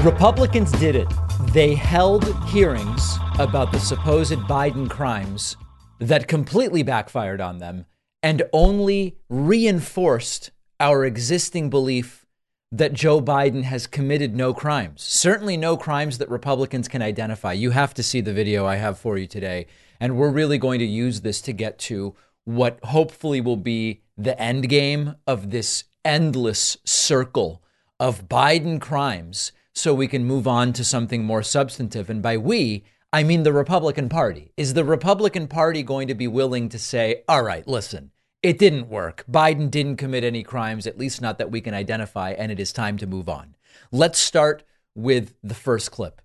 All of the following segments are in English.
Republicans did it. They held hearings about the supposed Biden crimes that completely backfired on them and only reinforced our existing belief that Joe Biden has committed no crimes, certainly no crimes that Republicans can identify. You have to see the video I have for you today. And we're really going to use this to get to what hopefully will be the end game of this endless circle of Biden crimes, so we can move on to something more substantive. And by we, I mean the Republican Party. Is the Republican Party going to be willing to say, all right, listen, it didn't work. Biden didn't commit any crimes, at least not that we can identify, and it is time to move on. Let's start with the first clip.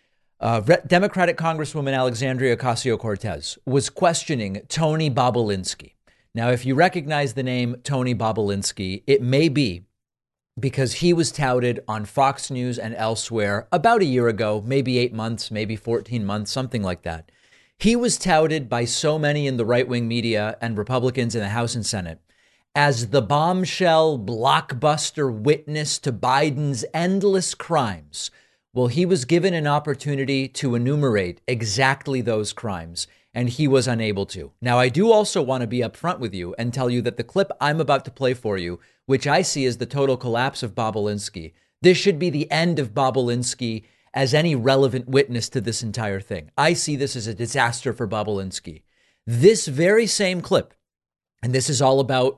Democratic Congresswoman Alexandria Ocasio-Cortez was questioning Tony Bobulinski. Now, if you recognize the name Tony Bobulinski, it may be because he was touted on Fox News and elsewhere about a year ago, maybe 8 months, maybe 14 months, something like that. He was touted by so many in the right-wing media and Republicans in the House and Senate as the bombshell blockbuster witness to Biden's endless crimes. Well, he was given an opportunity to enumerate exactly those crimes, and he was unable to. Now, I do also want to be upfront with you and tell you that the clip I'm about to play for you, which I see as the total collapse of Bobulinski, this should be the end of Bobulinski as any relevant witness to this entire thing. I see this as a disaster for Bobulinski. This very same clip, and this is all about,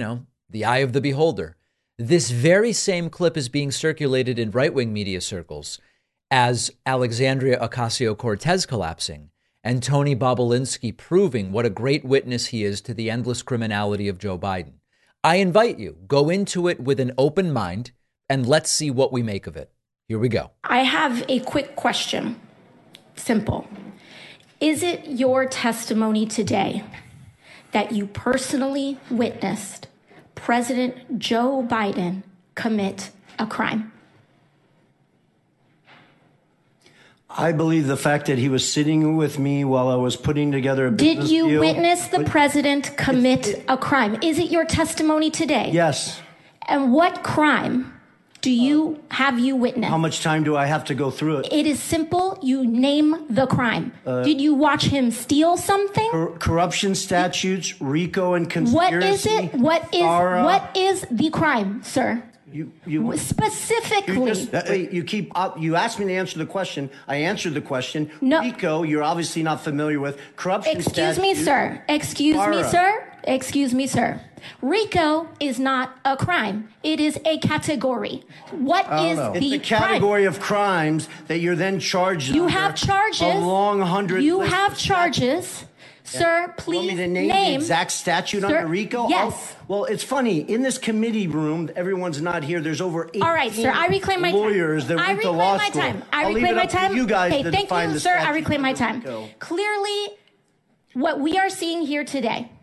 the eye of the beholder. This very same clip is being circulated in right-wing media circles as Alexandria Ocasio-Cortez collapsing and Tony Bobulinski proving what a great witness he is to the endless criminality of Joe Biden. I invite you, go into it with an open mind and let's see what we make of it. Here we go. I have a quick question. Simple. Is it your testimony today that you personally witnessed President Joe Biden commit a crime? I believe the fact that he was sitting with me while I was putting together a business deal. Did you deal, witness the president commit a crime? Is it your testimony today? Yes. And what crime have you witnessed? How much time do I have to go through it? It is simple. You name the crime. Did you watch him steal something? Corruption statutes, RICO and conspiracy. What is it? What is the crime, sir? You specifically. You asked me to answer the question. I answered the question. No. RICO, you're obviously not familiar with. Corruption Excuse me, sir. Excuse me, sir. RICO is not a crime. It is a category. What is the crime? It's a category of crimes that you're then charged. You have charges. A long 100. You have charges. Sir, please want me to name the exact statute under RICO? Yes. Well, it's funny. In this committee room, everyone's not here. There's over 18 all right, sir, I reclaim my lawyers that went to law school. I reclaim my time. You guys hey, thank you, sir. I reclaim my time. Clearly, what we are seeing here today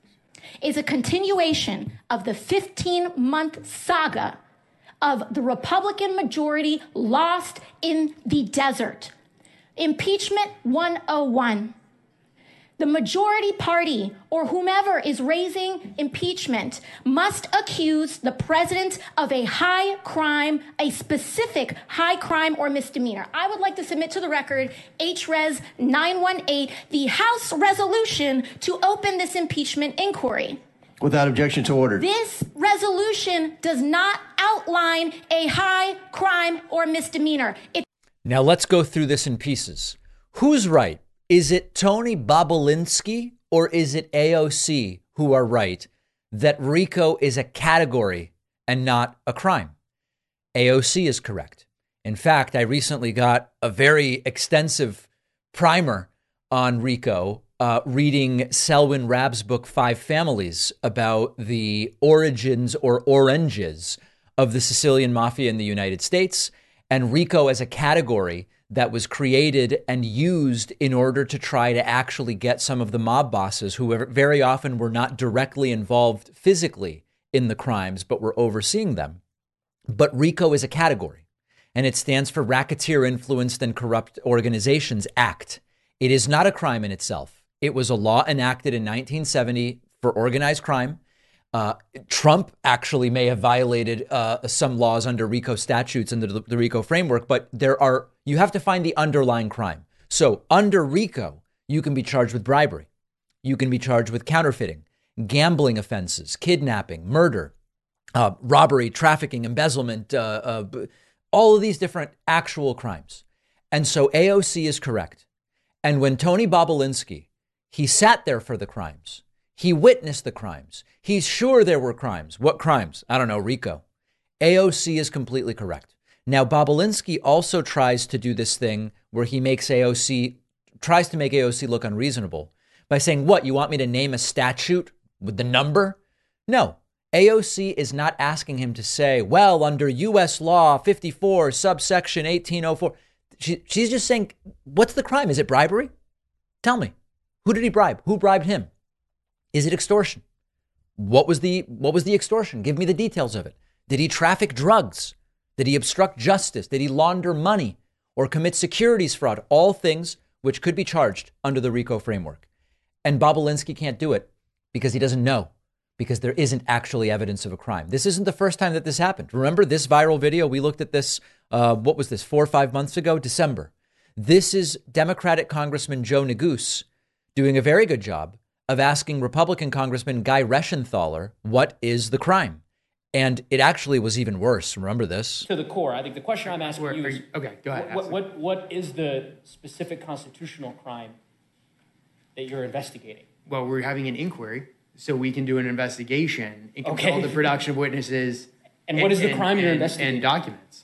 is a continuation of the 15-month saga of the Republican majority lost in the desert. Impeachment 101. The majority party or whomever is raising impeachment must accuse the president of a high crime, a specific high crime or misdemeanor. I would like to submit to the record HRES 918, the House resolution to open this impeachment inquiry. Without objection to order. This resolution does not outline a high crime or misdemeanor. Now let's go through this in pieces. Who's right? Is it Tony Bobulinski or is it AOC who are right that RICO is a category and not a crime? AOC is correct. In fact, I recently got a very extensive primer on RICO, reading Selwyn Rabb's book, Five Families, about the origins or oranges of the Sicilian Mafia in the United States, and RICO as a category that was created and used in order to try to actually get some of the mob bosses who very often were not directly involved physically in the crimes, but were overseeing them. But RICO is a category, and it stands for Racketeer Influenced and Corrupt Organizations Act. It is not a crime in itself. It was a law enacted in 1970 for organized crime. Trump actually may have violated some laws under RICO statutes and the RICO framework, but you have to find the underlying crime. So under RICO, you can be charged with bribery. You can be charged with counterfeiting, gambling offenses, kidnapping, murder, robbery, trafficking, embezzlement, all of these different actual crimes. And so AOC is correct. And when Tony Bobulinski, he sat there for the crimes. He witnessed the crimes. He's sure there were crimes. What crimes? I don't know, RICO. AOC is completely correct. Now, Bobulinski also tries to do this thing where he tries to make AOC look unreasonable by saying, what, you want me to name a statute with the number? No, AOC is not asking him to say, well, under U.S. law 54, subsection 1804. She's just saying, what's the crime? Is it bribery? Tell me. Who did he bribe? Who bribed him? Is it extortion? What was the extortion? Give me the details of it. Did he traffic drugs? Did he obstruct justice? Did he launder money or commit securities fraud? All things which could be charged under the RICO framework. And Bobulinski can't do it because he doesn't know, because there isn't actually evidence of a crime. This isn't the first time that this happened. Remember this viral video? We looked at this, 4 or 5 months ago, December. This is Democratic Congressman Joe Neguse doing a very good job of asking Republican Congressman Guy Reschenthaler, what is the crime? And it actually was even worse. Remember this? To the core, I think the question I'm asking you is, okay, go ahead. What is the specific constitutional crime that you're investigating? Well, we're having an inquiry, so we can do an investigation and control the production of witnesses. And what is the crime you're investigating? And documents.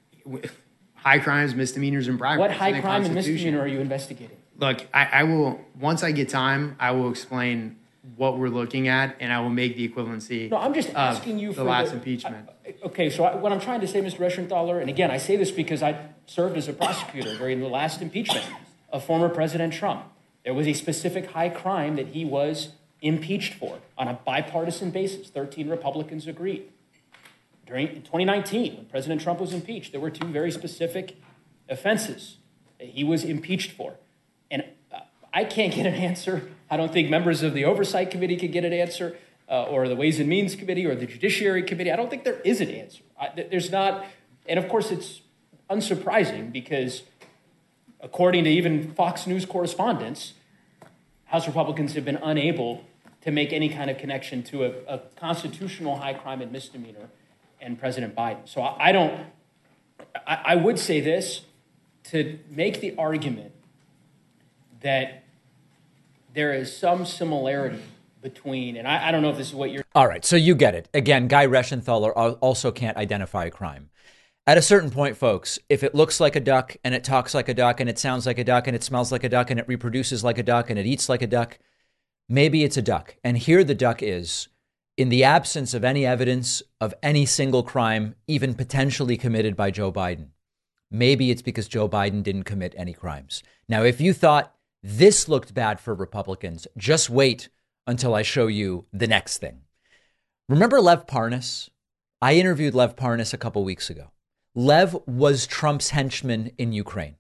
High crimes, misdemeanors, and bribery. What high crime and misdemeanor are you investigating? Look, I will, once I get time, I will explain what we're looking at, and I will make the equivalency. No, I'm just asking you for the last impeachment. Okay, so what I'm trying to say, Mr. Reschenthaler, and again, I say this because I served as a prosecutor during the last impeachment of former President Trump. There was a specific high crime that he was impeached for on a bipartisan basis. 13 Republicans agreed. During 2019, when President Trump was impeached, there were 2 very specific offenses that he was impeached for. And I can't get an answer. I don't think members of the Oversight Committee could get an answer, or the Ways and Means Committee, or the Judiciary Committee. I don't think there is an answer. There's not, and of course it's unsurprising because according to even Fox News correspondents, House Republicans have been unable to make any kind of connection to a constitutional high crime and misdemeanor and President Biden. So I would say this, to make the argument that there is some similarity between, and I don't know if this is what you're... All right, so you get it. Again, Guy Reschenthaler also can't identify a crime. At a certain point, folks, if it looks like a duck and it talks like a duck and it sounds like a duck and it smells like a duck and it reproduces like a duck and it eats like a duck, maybe it's a duck. And here the duck is, in the absence of any evidence of any single crime, even potentially committed by Joe Biden. Maybe it's because Joe Biden didn't commit any crimes. Now, if you thought this looked bad for Republicans, just wait until I show you the next thing. Remember Lev Parnas? I interviewed Lev Parnas a couple weeks ago. Lev was Trump's henchman in Ukraine.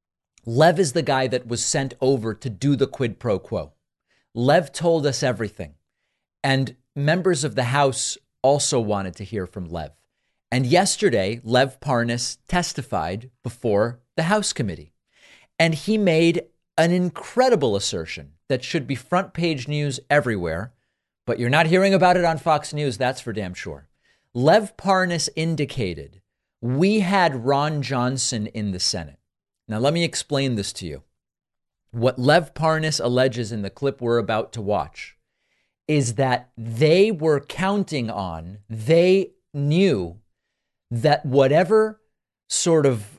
Lev is the guy that was sent over to do the quid pro quo. Lev told us everything. And members of the House also wanted to hear from Lev. And yesterday, Lev Parnas testified before the House committee. And he made an incredible assertion that should be front page news everywhere, but you're not hearing about it on Fox News, that's for damn sure. Lev Parnas indicated we had Ron Johnson in the Senate. Now, let me explain this to you. What Lev Parnas alleges in the clip we're about to watch is that they were counting on, they knew that whatever sort of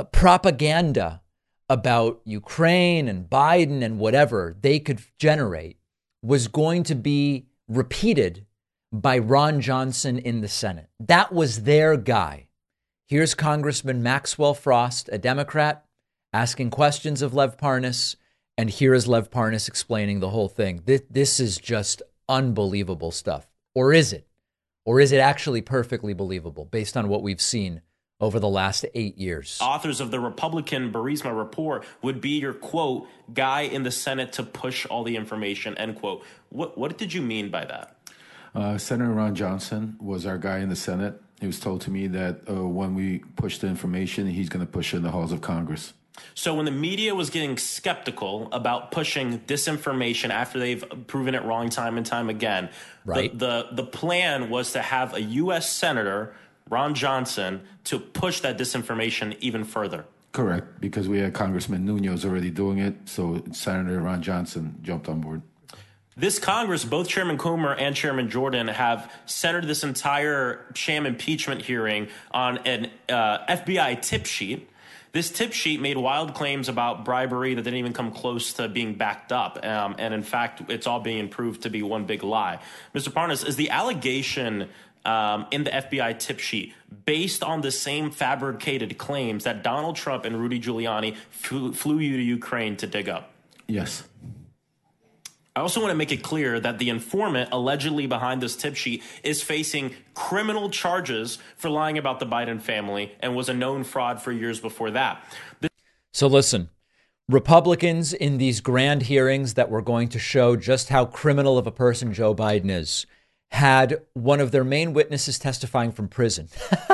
propaganda about Ukraine and Biden and whatever they could generate was going to be repeated by Ron Johnson in the Senate. That was their guy. Here's Congressman Maxwell Frost, a Democrat, asking questions of Lev Parnas, and here is Lev Parnas explaining the whole thing. This is just unbelievable stuff. Or is it? Or is it actually perfectly believable based on what we've seen over the last 8 years? Authors of the Republican Burisma report would be your, quote, guy in the Senate to push all the information, end quote. What did you mean by that? Senator Ron Johnson was our guy in the Senate. It was told to me that when we push the information, he's going to push it in the halls of Congress. So when the media was getting skeptical about pushing disinformation after they've proven it wrong time and time again, right, the plan was to have a U.S. Senator, Ron Johnson, to push that disinformation even further. Correct, because we had Congressman Nunes already doing it, so Senator Ron Johnson jumped on board. This Congress, both Chairman Comer and Chairman Jordan, have centered this entire sham impeachment hearing on an FBI tip sheet. This tip sheet made wild claims about bribery that didn't even come close to being backed up. And in fact, it's all being proved to be one big lie. Mr. Parnas, is the allegation in the FBI tip sheet based on the same fabricated claims that Donald Trump and Rudy Giuliani flew you to Ukraine to dig up? Yes. I also want to make it clear that the informant allegedly behind this tip sheet is facing criminal charges for lying about the Biden family and was a known fraud for years before that. So listen, Republicans in these grand hearings that were going to show just how criminal of a person Joe Biden is had one of their main witnesses testifying from prison.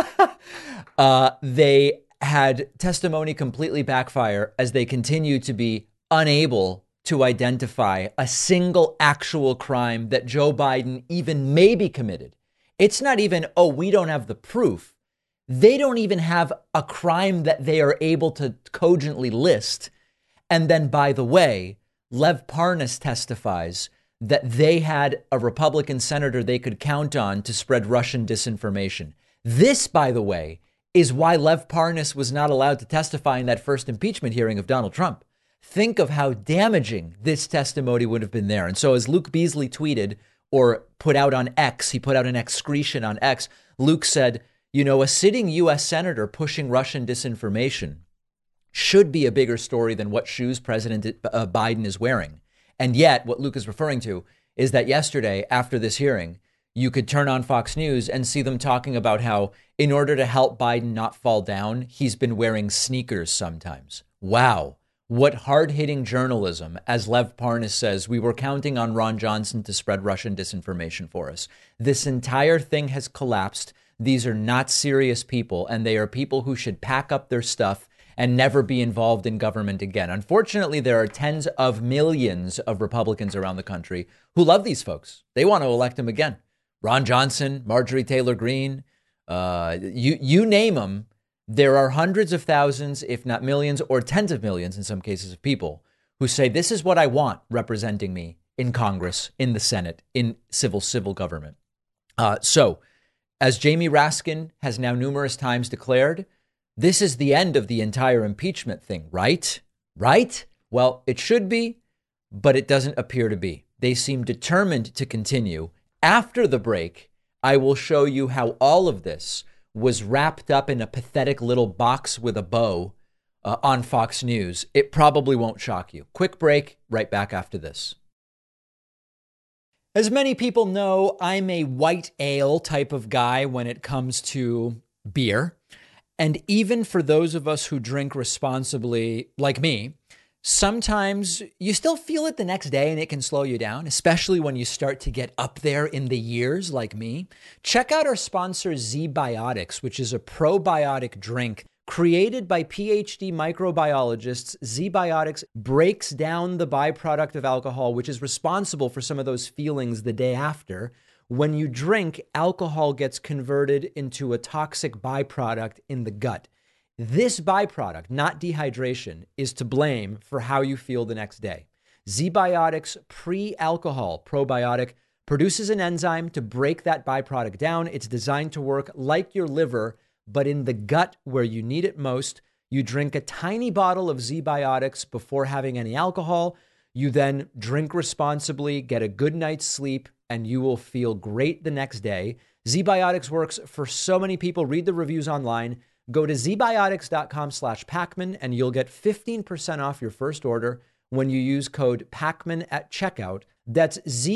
They had testimony completely backfire as they continue to be unable to identify a single actual crime that Joe Biden even maybe committed. It's not even, oh, we don't have the proof. They don't even have a crime that they are able to cogently list. And then, by the way, Lev Parnas testifies that they had a Republican senator they could count on to spread Russian disinformation. This, by the way, is why Lev Parnas was not allowed to testify in that first impeachment hearing of Donald Trump. Think of how damaging this testimony would have been there. And so as Luke Beasley tweeted or put out on X, he put out an excretion on X. Luke said, you know, a sitting U.S. senator pushing Russian disinformation should be a bigger story than what shoes President Biden is wearing. And yet what Luke is referring to is that yesterday, after this hearing, you could turn on Fox News and see them talking about how in order to help Biden not fall down, he's been wearing sneakers sometimes. Wow. What hard-hitting journalism, as Lev Parnas says, we were counting on Ron Johnson to spread Russian disinformation for us. This entire thing has collapsed. These are not serious people, and they are people who should pack up their stuff and never be involved in government again. Unfortunately, there are tens of millions of Republicans around the country who love these folks. They want to elect them again. Ron Johnson, Marjorie Taylor Greene, you name them. There are hundreds of thousands, if not millions, or tens of millions in some cases of people who say, this is what I want representing me in Congress, in the Senate, in civil government. So, as Jamie Raskin has now numerous times declared, this is the end of the entire impeachment thing, right? Right? Well, it should be, but it doesn't appear to be. They seem determined to continue. After the break, I will show you how all of this was wrapped up in a pathetic little box with a bow on Fox News. It probably won't shock you. Quick break, right back after this. As many people know, I'm a white ale type of guy when it comes to beer. And even for those of us who drink responsibly, like me, sometimes you still feel it the next day and it can slow you down, especially when you start to get up there in the years like me. Check out our sponsor ZBiotics, which is a probiotic drink created by PhD microbiologists. ZBiotics breaks down the byproduct of alcohol, which is responsible for some of those feelings the day after. When you drink, alcohol gets converted into a toxic byproduct in the gut. This byproduct, not dehydration, is to blame for how you feel the next day. ZBiotics pre-alcohol probiotic produces an enzyme to break that byproduct down. It's designed to work like your liver, but in the gut where you need it most. You drink a tiny bottle of ZBiotics before having any alcohol. You then drink responsibly, get a good night's sleep, and you will feel great the next day. ZBiotics works for so many people. Read the reviews online. Go to zbiotics.com/Pacman and you'll get 15% off your first order when you use code Pacman at checkout. That's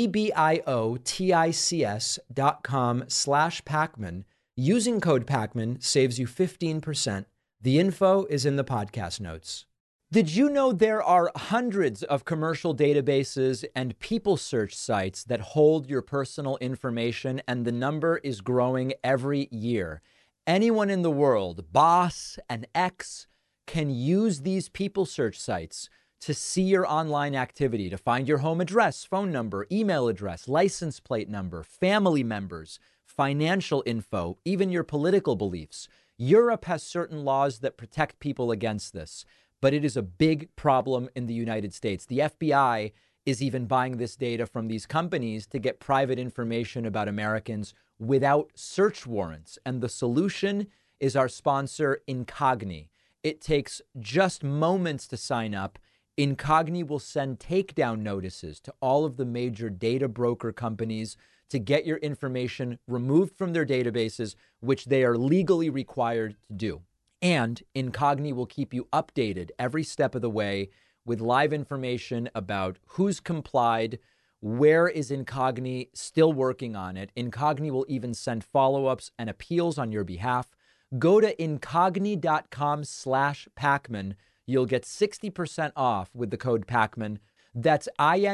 zbiotics.com/Pacman. Using code Pacman saves you 15%. The info is in the podcast notes. Did you know there are hundreds of commercial databases and people search sites that hold your personal information, and the number is growing every year? Anyone in the world, boss and ex, can use these people search sites to see your online activity, to find your home address, phone number, email address, license plate number, family members, financial info, even your political beliefs. Europe has certain laws that protect people against this, but it is a big problem in the United States. The FBI is even buying this data from these companies to get private information about Americans without search warrants. And the solution is our sponsor, Incogni. It takes just moments to sign up. Incogni will send takedown notices to all of the major data broker companies to get your information removed from their databases, which they are legally required to do. And Incogni will keep you updated every step of the way with live information about who's complied, where is Incogni still working on it. Incogni will even send follow-ups and appeals on your behalf. Go to incogni.com/Pacman. You'll get 60% off with the code Pacman. That's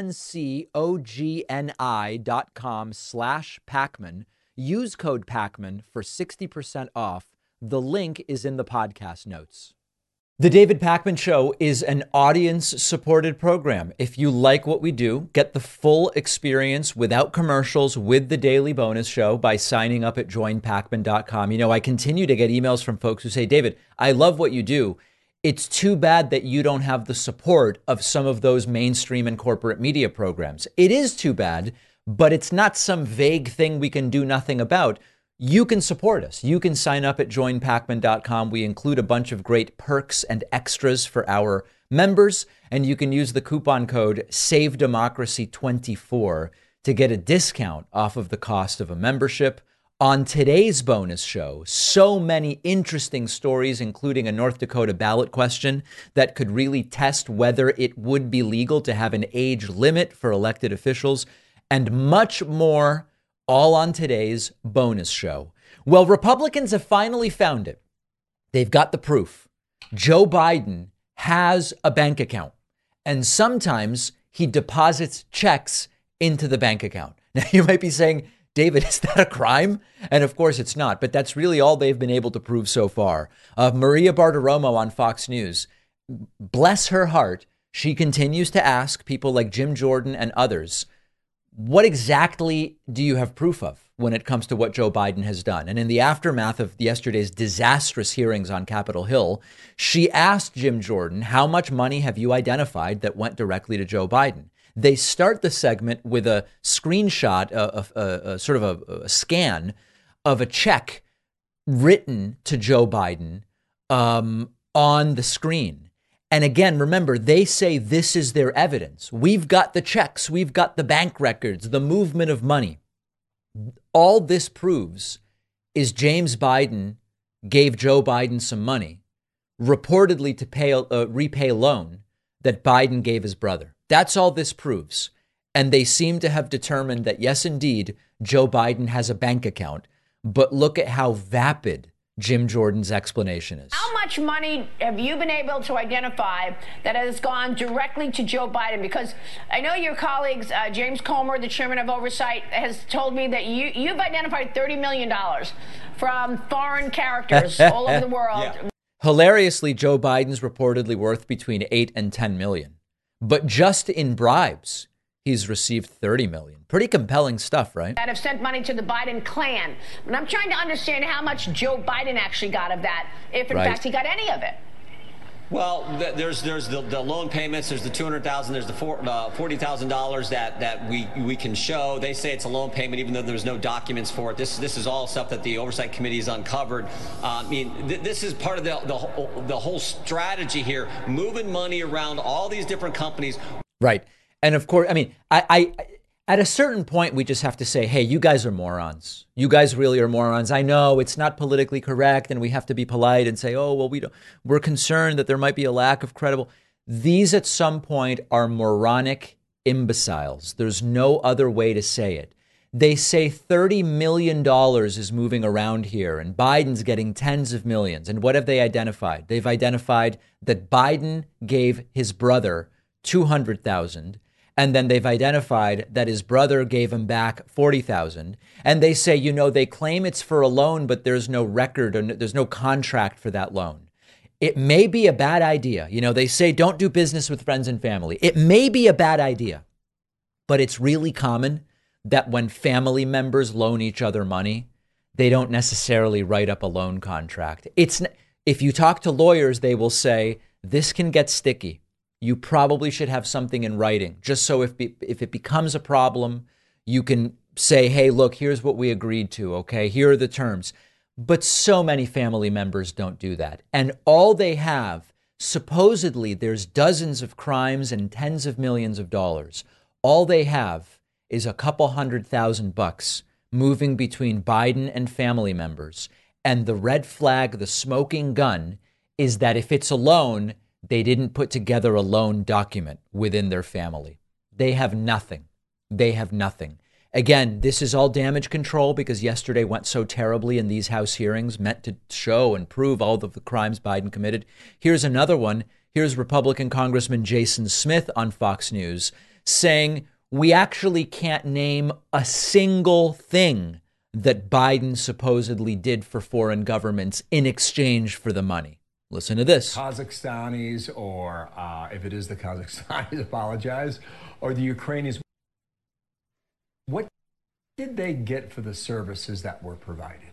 incogni.com/Pacman. Use code Pacman for 60% off. The link is in the podcast notes. The David Pacman Show is an audience-supported program. If you like what we do, get the full experience without commercials with the Daily Bonus Show by signing up at joinpacman.com. You know, I continue to get emails from folks who say, David, I love what you do. It's too bad that you don't have the support of some of those mainstream and corporate media programs. It is too bad, but it's not some vague thing we can do nothing about. You can support us. You can sign up at joinpacman.com. We include a bunch of great perks and extras for our members, and you can use the coupon code SAVEDEMOCRACY24 to get a discount off of the cost of a membership. On today's bonus show, so many interesting stories, including a North Dakota ballot question that could really test whether it would be legal to have an age limit for elected officials, and much more, all on today's bonus show. Well, Republicans have finally found it. They've got the proof. Joe Biden has a bank account, and sometimes he deposits checks into the bank account. Now, you might be saying, David, is that a crime? And of course it's not, but that's really all they've been able to prove so far. Maria Bartiromo on Fox News, bless her heart, she continues to ask people like Jim Jordan and others, what exactly do you have proof of when it comes to what Joe Biden has done? And in the aftermath of yesterday's disastrous hearings on Capitol Hill, she asked Jim Jordan, how much money have you identified that went directly to Joe Biden? They start the segment with a screenshot, a scan of a check written to Joe Biden on the screen. And again, remember, they say this is their evidence. We've got the checks. We've got the bank records, the movement of money. All this proves is James Biden gave Joe Biden some money, reportedly to repay a loan that Biden gave his brother. That's all this proves. And they seem to have determined that, yes, indeed, Joe Biden has a bank account. But look at how vapid Jim Jordan's explanation is. How much money have you been able to identify that has gone directly to Joe Biden? Because I know your colleagues, James Comer, the chairman of Oversight, has told me that you've identified $30 million from foreign characters all over the world. Yeah. Hilariously, Joe Biden's reportedly worth between 8 and 10 million. But just in bribes, he's received 30 million. Pretty compelling stuff, right? That have sent money to the Biden clan. And I'm trying to understand how much Joe Biden actually got of that, if in fact he got any of it. Well, there's the loan payments, there's the $200,000, there's the $40,000 that we can show. They say it's a loan payment, even though there's no documents for it. This is all stuff that the Oversight Committee has uncovered. This is part of the whole strategy here, moving money around all these different companies. Right. And of course, I at a certain point, we just have to say, hey, you guys are morons. You guys really are morons. I know it's not politically correct and we have to be polite and say, oh, well, we're concerned that there might be a lack of credible. These at some point are moronic imbeciles. There's no other way to say it. They say $30 million is moving around here and Biden's getting tens of millions. And what have they identified? They've identified that Biden gave his brother $200,000. And then they've identified that his brother gave him back $40,000. And they say, they claim it's for a loan, but there's no record or there's no contract for that loan. It may be a bad idea. They say don't do business with friends and family. It may be a bad idea, but it's really common that when family members loan each other money, they don't necessarily write up a loan contract. If you talk to lawyers, they will say this can get sticky. You probably should have something in writing, just so if it becomes a problem, you can say, hey, look, here's what we agreed to. OK, here are the terms. But so many family members don't do that. And all they have, supposedly, there's dozens of crimes and tens of millions of dollars. All they have is a couple $100,000 moving between Biden and family members. And the red flag, the smoking gun, is that if it's a loan, they didn't put together a loan document within their family. They have nothing. They have nothing. Again, this is all damage control because yesterday went so terribly in these House hearings, meant to show and prove all of the crimes Biden committed. Here's another one. Here's Republican Congressman Jason Smith on Fox News saying, we actually can't name a single thing that Biden supposedly did for foreign governments in exchange for the money. Listen to this. Kazakhstanis, or if it is the Kazakhstanis, apologize, or the Ukrainians. What did they get for the services that were provided?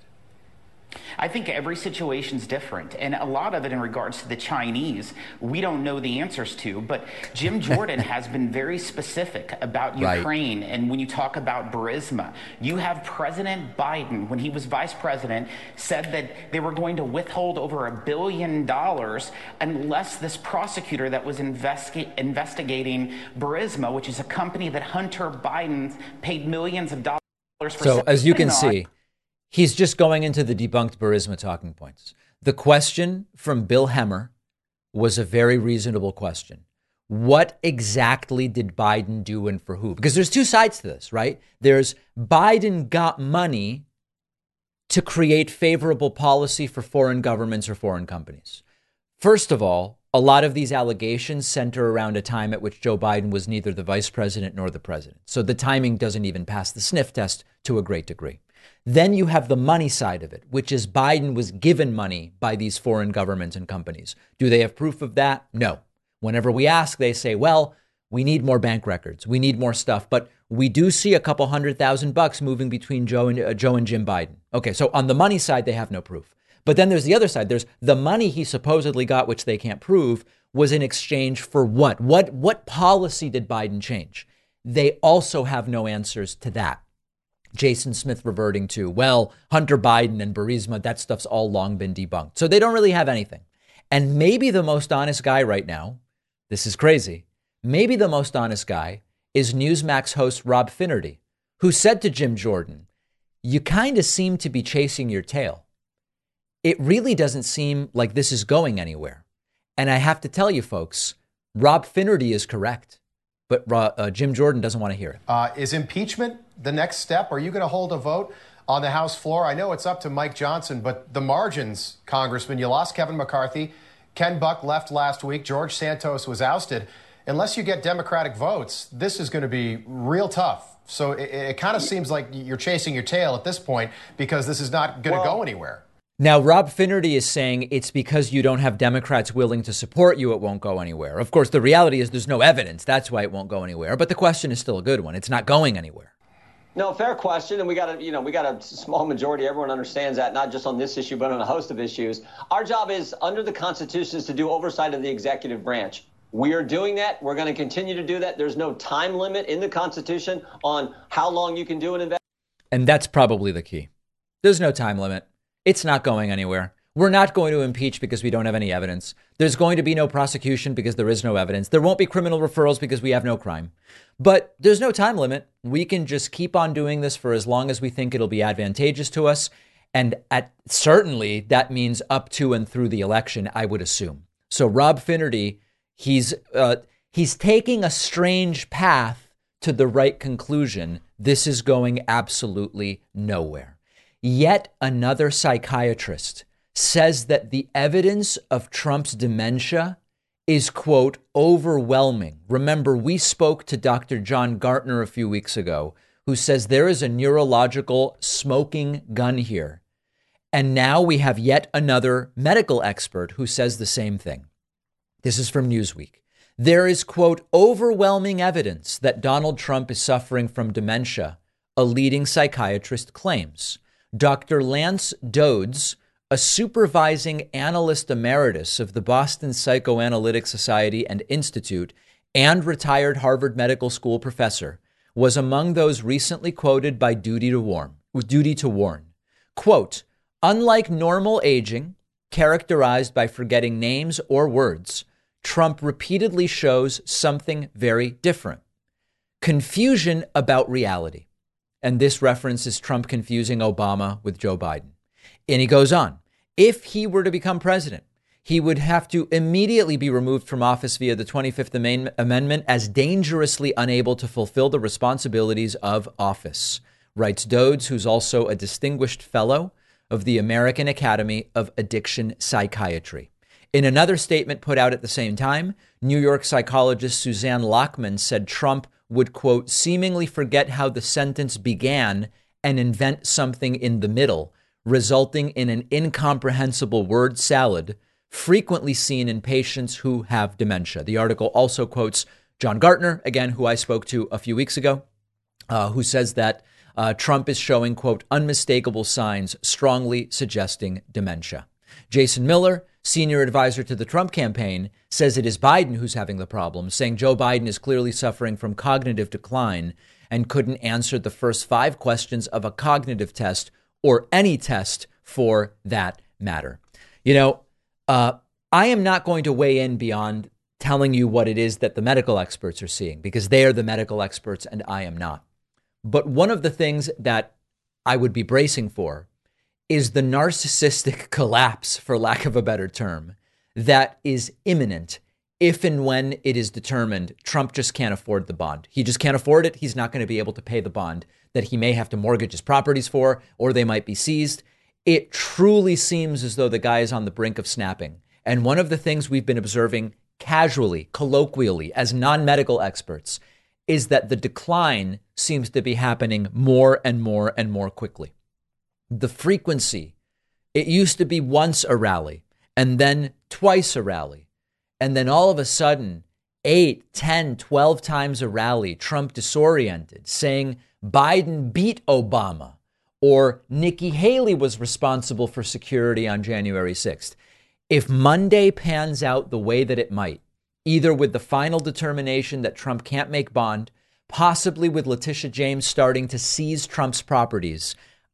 I think every situation's different, and a lot of it in regards to the Chinese, we don't know the answers to, but Jim Jordan has been very specific about Ukraine. Right. And when you talk about Burisma, you have President Biden, when he was vice president, said that they were going to withhold over $1 billion unless this prosecutor that was investigating Burisma, which is a company that Hunter Biden paid millions of dollars for. So as you can see, he's just going into the debunked Burisma talking points. The question from Bill Hemmer was a very reasonable question. What exactly did Biden do and for who? Because there's two sides to this, right? There's Biden got money to create favorable policy for foreign governments or foreign companies. First of all, a lot of these allegations center around a time at which Joe Biden was neither the vice president nor the president. So the timing doesn't even pass the sniff test to a great degree. Then you have the money side of it, which is Biden was given money by these foreign governments and companies. Do they have proof of that? No. Whenever we ask, they say, well, we need more bank records. We need more stuff. But we do see a couple $100,000 moving between Joe and Jim Biden. OK, so on the money side, they have no proof. But then there's the other side. There's the money he supposedly got, which they can't prove, was in exchange for what? What policy did Biden change? They also have no answers to that. Jason Smith reverting to, well, Hunter Biden and Burisma, that stuff's all long been debunked. So they don't really have anything. And maybe the most honest guy right now, this is crazy, maybe the most honest guy is Newsmax host Rob Finnerty, who said to Jim Jordan, you kind of seem to be chasing your tail. It really doesn't seem like this is going anywhere. And I have to tell you, folks, Rob Finnerty is correct, but Jim Jordan doesn't want to hear it. Is impeachment the next step? Are you going to hold a vote on the House floor? I know it's up to Mike Johnson, but the margins, Congressman, you lost Kevin McCarthy. Ken Buck left last week. George Santos was ousted. Unless you get Democratic votes, this is going to be real tough. So it kind of seems like you're chasing your tail at this point because this is not going to go anywhere. Now, Rob Finnerty is saying it's because you don't have Democrats willing to support you, it won't go anywhere. Of course, the reality is there's no evidence. That's why it won't go anywhere. But the question is still a good one. It's not going anywhere. No, fair question. And we got a small majority. Everyone understands that, not just on this issue, but on a host of issues. Our job is, under the Constitution, is to do oversight of the executive branch. We are doing that. We're going to continue to do that. There's no time limit in the Constitution on how long you can do an investigation. And that's probably the key. There's no time limit. It's not going anywhere. We're not going to impeach because we don't have any evidence. There's going to be no prosecution because there is no evidence. There won't be criminal referrals because we have no crime. But there's no time limit. We can just keep on doing this for as long as we think it'll be advantageous to us. And certainly that means up to and through the election, I would assume. So Rob Finnerty, he's taking a strange path to the right conclusion, this is going absolutely nowhere. Yet another psychiatrist says that the evidence of Trump's dementia is, quote, overwhelming. Remember, we spoke to Dr. John Gartner a few weeks ago, who says there is a neurological smoking gun here. And now we have yet another medical expert who says the same thing. This is from Newsweek. There is, quote, overwhelming evidence that Donald Trump is suffering from dementia, a leading psychiatrist claims. Dr. Lance Dodds, a supervising analyst emeritus of the Boston Psychoanalytic Society and Institute and retired Harvard Medical School professor, was among those recently quoted by Duty to Warn. Quote, unlike normal aging, characterized by forgetting names or words, Trump repeatedly shows something very different. Confusion about reality. And this references Trump confusing Obama with Joe Biden. And he goes on, if he were to become president, he would have to immediately be removed from office via the 25th Amendment as dangerously unable to fulfill the responsibilities of office, writes Dodds, who's also a distinguished fellow of the American Academy of Addiction Psychiatry. In another statement put out at the same time, New York psychologist Suzanne Lockman said Trump would, quote, seemingly forget how the sentence began and invent something in the middle, resulting in an incomprehensible word salad frequently seen in patients who have dementia. The article also quotes John Gartner, again, who I spoke to a few weeks ago, who says that Trump is showing, quote, unmistakable signs strongly suggesting dementia. Jason Miller, senior advisor to the Trump campaign, says it is Biden who's having the problem, saying Joe Biden is clearly suffering from cognitive decline and couldn't answer the first 5 questions of a cognitive test or any test for that matter. You know, I am not going to weigh in beyond telling you what it is that the medical experts are seeing, because they are the medical experts and I am not. But one of the things that I would be bracing for is the narcissistic collapse, for lack of a better term, that is imminent if and when it is determined Trump just can't afford the bond. He just can't afford it. He's not going to be able to pay the bond that he may have to mortgage his properties for, or they might be seized. It truly seems as though the guy is on the brink of snapping. And one of the things we've been observing casually, colloquially, as non-medical experts, is that the decline seems to be happening more and more and more quickly. The frequency, it used to be once a rally and then twice a rally. And then all of a sudden, 8, 10, 12 times a rally, Trump disoriented, saying Biden beat Obama or Nikki Haley was responsible for security on January 6th. If Monday pans out the way that it might, either with the final determination that Trump can't make bond, possibly with Letitia James starting to seize Trump's properties,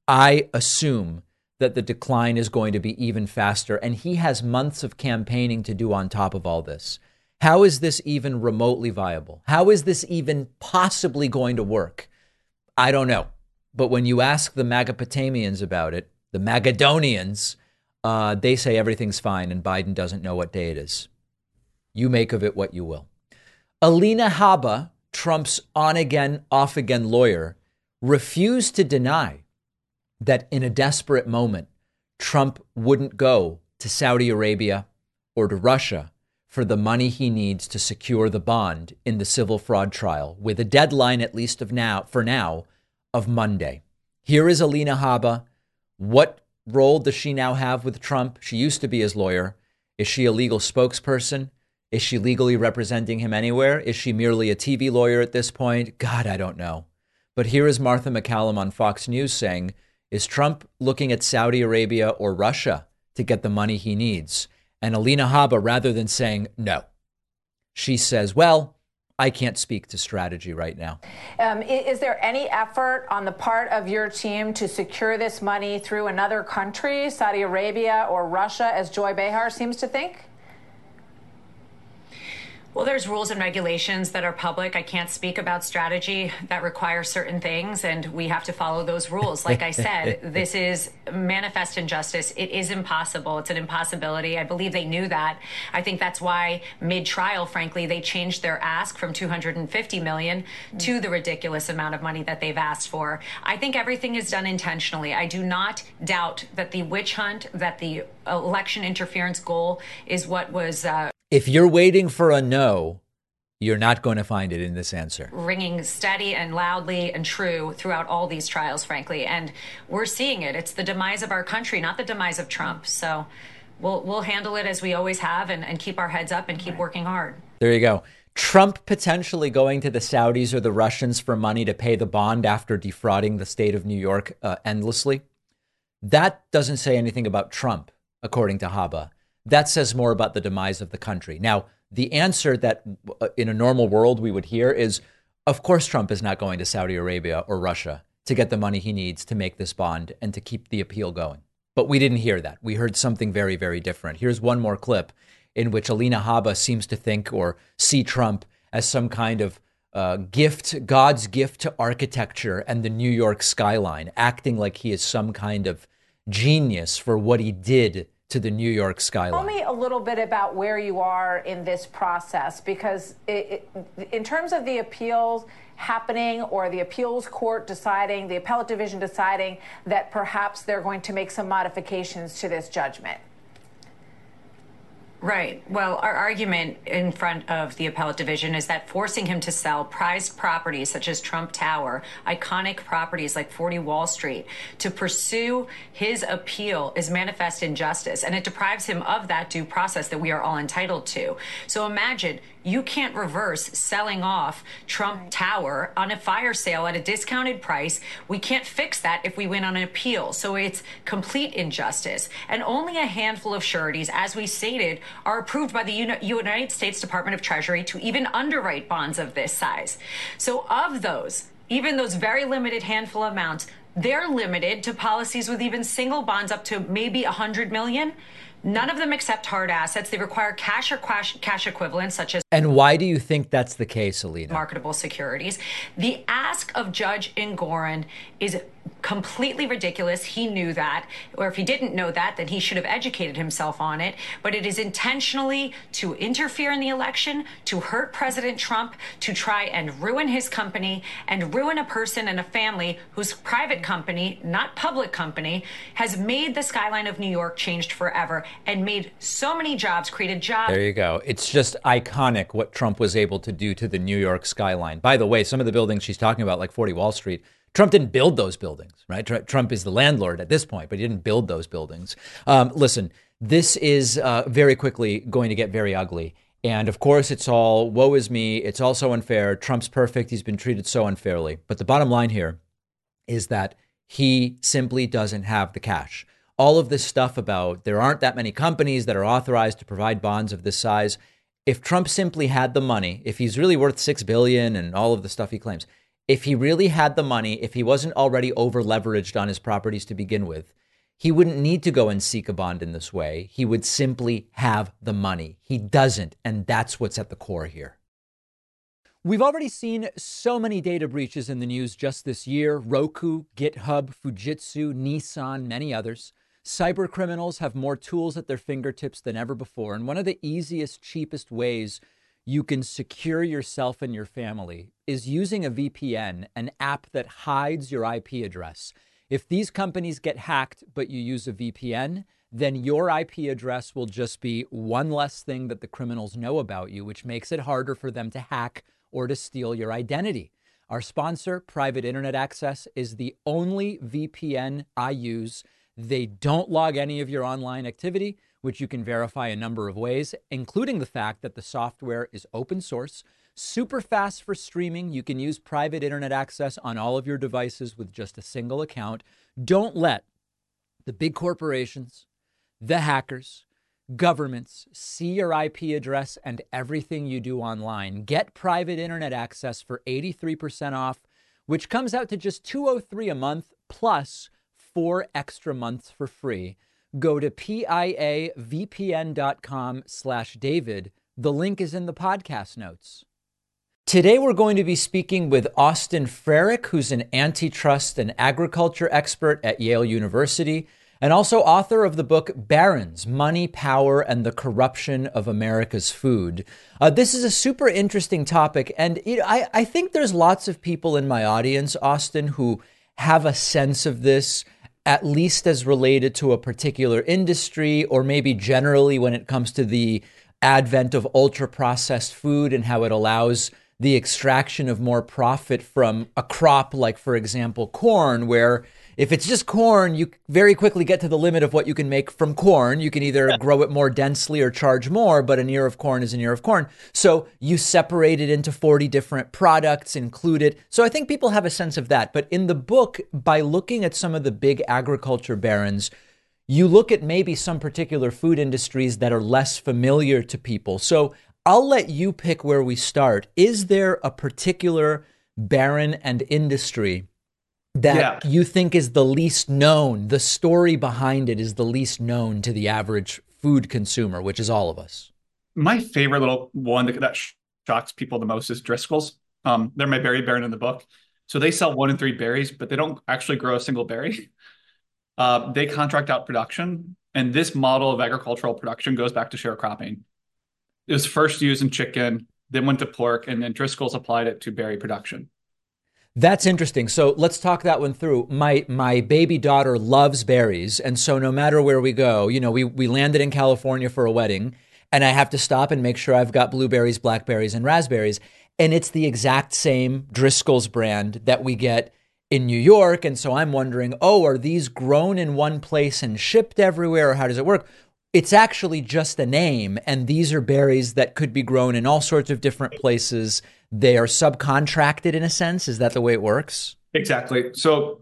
I assume that the decline is going to be even faster. And he has months of campaigning to do on top of all this. How is this even remotely viable? How is this even possibly going to work? I don't know. But when you ask the Magapotamians about it, the Magadonians, they say everything's fine and Biden doesn't know what day it is. You make of it what you will. Alina Habba, Trump's on-again, off-again lawyer, refused to deny that in a desperate moment, Trump wouldn't go to Saudi Arabia or to Russia for the money he needs to secure the bond in the civil fraud trial, with a deadline, at least for now, of Monday. Here is Alina Habba. What role does she now have with Trump? She used to be his lawyer. Is she a legal spokesperson? Is she legally representing him anywhere? Is she merely a TV lawyer at this point? God, I don't know. But here is Martha McCallum on Fox News saying, is Trump looking at Saudi Arabia or Russia to get the money he needs? And Alina Habba, rather than saying no, she says, well, I can't speak to strategy right now. Is there any effort on the part of your team to secure this money through another country, Saudi Arabia or Russia, as Joy Behar seems to think? Well, there's rules and regulations that are public. I can't speak about strategy that require certain things, and we have to follow those rules. Like I said, this is manifest injustice. It is impossible. It's an impossibility. I believe they knew that. I think that's why mid-trial, frankly, they changed their ask from $250 million to the ridiculous amount of money that they've asked for. I think everything is done intentionally. I do not doubt that the witch hunt, that the election interference goal is what was if you're waiting for a no, you're not going to find it in this answer. Ringing steady and loudly and true throughout all these trials, frankly. And we're seeing it. It's the demise of our country, not the demise of Trump. So we'll handle it as we always have and keep our heads up and keep working hard. There you go. Trump potentially going to the Saudis or the Russians for money to pay the bond after defrauding the state of New York endlessly. That doesn't say anything about Trump, according to Haba. That says more about the demise of the country. Now, the answer that in a normal world we would hear is, of course, Trump is not going to Saudi Arabia or Russia to get the money he needs to make this bond and to keep the appeal going. But we didn't hear that. We heard something very, very different. Here's one more clip in which Alina Haba seems to think or see Trump as some kind of gift, God's gift to architecture and the New York skyline, acting like he is some kind of genius for what he did to the New York skyline. Tell me a little bit about where you are in this process, because in terms of the appeals happening or the appeals court deciding, the appellate division deciding that perhaps they're going to make some modifications to this judgment. Right. Well, our argument in front of the appellate division is that forcing him to sell prized properties such as Trump Tower, iconic properties like 40 Wall Street, to pursue his appeal is manifest injustice, and it deprives him of that due process that we are all entitled to. So imagine you can't reverse selling off Trump Tower on a fire sale at a discounted price. We can't fix that if we win on an appeal. So it's complete injustice. And only a handful of sureties, as we stated, are approved by the United States Department of Treasury to even underwrite bonds of this size. So of those, even those very limited handful amounts, they're limited to policies with even single bonds up to maybe 100 million. None of them accept hard assets. They require cash or cash equivalents, such as... And why do you think that's the case, Alina? Marketable securities. The ask of Judge Engoron is completely ridiculous. He knew that. Or if he didn't know that, then he should have educated himself on it. But it is intentionally to interfere in the election, to hurt President Trump, to try and ruin his company and ruin a person and a family whose private company, not public company, has made the skyline of New York changed forever and made so many jobs, created jobs. There you go. It's just iconic what Trump was able to do to the New York skyline. By the way, some of the buildings she's talking about, like 40 Wall Street, Trump didn't build those buildings, right? Trump is the landlord at this point, but he didn't build those buildings. Listen, this is very quickly going to get very ugly. And of course, it's all woe is me. It's all so unfair. Trump's perfect. He's been treated so unfairly. But the bottom line here is that he simply doesn't have the cash. All of this stuff about there aren't that many companies that are authorized to provide bonds of this size. If Trump simply had the money, if he's really worth $6 billion and all of the stuff he claims, if he really had the money, if he wasn't already over leveraged on his properties to begin with, he wouldn't need to go and seek a bond in this way. He would simply have the money. He doesn't. And that's what's at the core here. We've already seen so many data breaches in the news just this year. Roku, GitHub, Fujitsu, Nissan, many others. Cyber criminals have more tools at their fingertips than ever before. And one of the easiest, cheapest ways you can secure yourself and your family is using a VPN, an app that hides your IP address. If these companies get hacked, but you use a VPN, then your IP address will just be one less thing that the criminals know about you, which makes it harder for them to hack or to steal your identity. Our sponsor, Private Internet Access, is the only VPN I use. They don't log any of your online activity, which you can verify a number of ways, including the fact that the software is open source, super fast for streaming. You can use Private Internet Access on all of your devices with just a single account. Don't let the big corporations, the hackers, governments see your IP address and everything you do online. Get Private Internet Access for 83% off, which comes out to just $203 a month plus 4 extra months for free. Go to piavpn.com/David The link is in the podcast notes. Today, we're going to be speaking with Austin Frerick, who's an antitrust and agriculture expert at Yale University, and also author of the book Barron's: Money, Power, and the Corruption of America's Food. This is a super interesting topic, and I think there's lots of people in my audience, Austin, who have a sense of this, at least as related to a particular industry, or maybe generally when it comes to the advent of ultra-processed food and how it allows the extraction of more profit from a crop like, for example, corn, where if it's just corn, you very quickly get to the limit of what you can make from corn. You can either grow it more densely or charge more, but an ear of corn is an ear of corn. So you separate it into 40 different products, include it. So I think people have a sense of that. But in the book, by looking at some of the big agriculture barons, you look at maybe some particular food industries that are less familiar to people. So I'll let you pick where we start. Is there a particular baron and industry that you think is the least known? The story behind it is the least known to the average food consumer, which is all of us. My favorite little one that shocks people the most is Driscoll's. They're my berry baron in the book. So they sell 1 in 3 berries, but they don't actually grow a single berry. They contract out production. And this model of agricultural production goes back to sharecropping. It was first used in chicken, then went to pork, and then Driscoll's applied it to berry production. That's interesting. So let's talk that one through. My baby daughter loves berries. And so no matter where we go, we landed in California for a wedding, and I have to stop and make sure I've got blueberries, blackberries, and raspberries. And it's the exact same Driscoll's brand that we get in New York. And so I'm wondering, are these grown in one place and shipped everywhere, or how does it work? It's actually just a name, and these are berries that could be grown in all sorts of different places. They are subcontracted in a sense. Is that the way it works? Exactly. So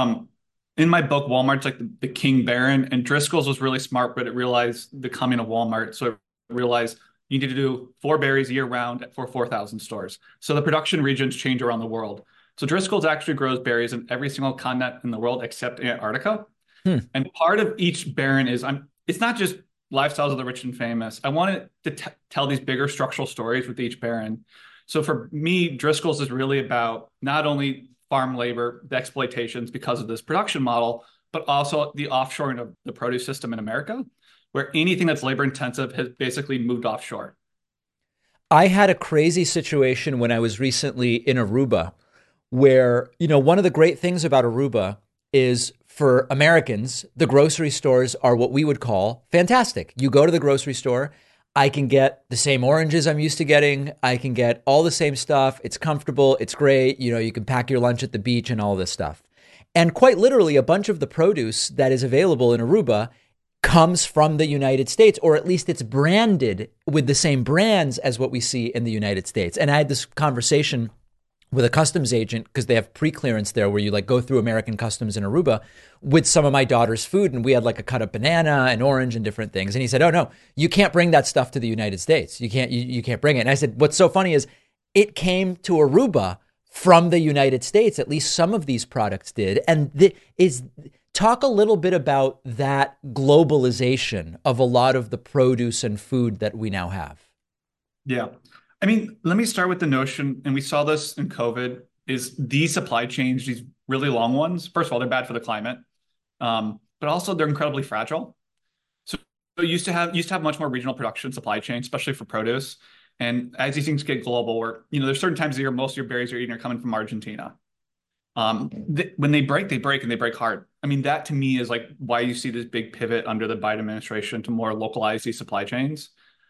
in my book, Walmart's like the king baron, and Driscoll's was really smart, but it realized the coming of Walmart. So it realized you need to do 4 berries year round for 4,000 stores. So the production regions change around the world. So Driscoll's actually grows berries in every single continent in the world except Antarctica. And part of each baron is it's not just lifestyles of the rich and famous. I wanted to tell these bigger structural stories with each baron. So for me, Driscoll's is really about not only farm labor, the exploitations because of this production model, but also the offshoring of the produce system in America, where anything that's labor intensive has basically moved offshore. I had a crazy situation when I was recently in Aruba, where, one of the great things about Aruba is, for Americans, the grocery stores are what we would call fantastic. You go to the grocery store, I can get the same oranges I'm used to getting. I can get all the same stuff. It's comfortable. It's great. You can pack your lunch at the beach and all this stuff. And quite literally, a bunch of the produce that is available in Aruba comes from the United States, or at least it's branded with the same brands as what we see in the United States. And I had this conversation with a customs agent, because they have pre-clearance there where you go through American customs in Aruba, with some of my daughter's food. And we had a cut up banana and orange and different things. And he said, "Oh no, you can't bring that stuff to the United States. You can't bring it." And I said, "What's so funny is it came to Aruba from the United States. At least some of these products did." And talk a little bit about that globalization of a lot of the produce and food that we now have. Yeah. I mean, let me start with the notion, and we saw this in COVID, is these supply chains, these really long ones, first of all, they're bad for the climate, but also they're incredibly fragile. So you used to have much more regional production supply chain, especially for produce. And as these things get global, where, there's certain times of the year, most of your berries you're eating are coming from Argentina. When they break, and they break hard. I mean, that to me is why you see this big pivot under the Biden administration to more localize these supply chains.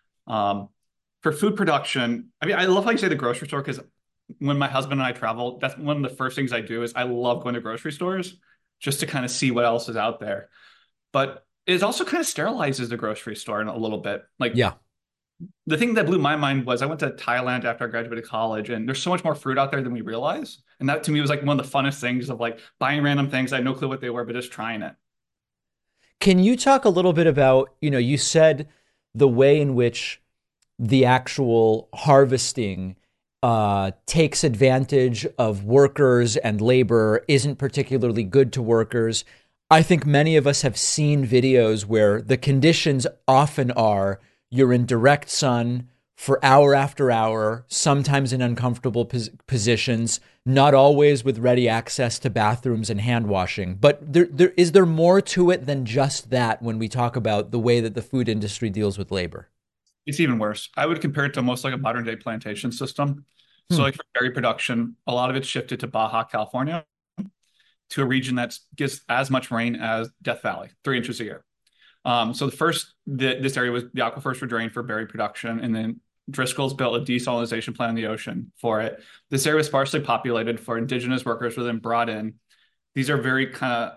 For food production, I mean, I love how you say the grocery store, because when my husband and I travel, that's one of the first things I do is I love going to grocery stores just to kind of see what else is out there. But it also kind of sterilizes the grocery store in a little bit. The thing that blew my mind was I went to Thailand after I graduated college, and there's so much more fruit out there than we realize. And that to me was one of the funnest things of buying random things. I had no clue what they were, but just trying it. Can you talk a little bit about, you said the way in which the actual harvesting takes advantage of workers and labor, isn't particularly good to workers. I think many of us have seen videos where the conditions often are you're in direct sun for hour after hour, sometimes in uncomfortable positions, not always with ready access to bathrooms and hand washing. But is there more to it than just that when we talk about the way that the food industry deals with labor? It's even worse. I would compare it to almost like a modern day plantation system. So like for berry production, a lot of it's shifted to Baja California, to a region that gets as much rain as Death Valley, 3 inches a year. So this area was, the aquifers were drained for berry production, and then Driscoll's built a desalination plant in the ocean for it. This area was sparsely populated for indigenous workers were then brought in. These are very kind of,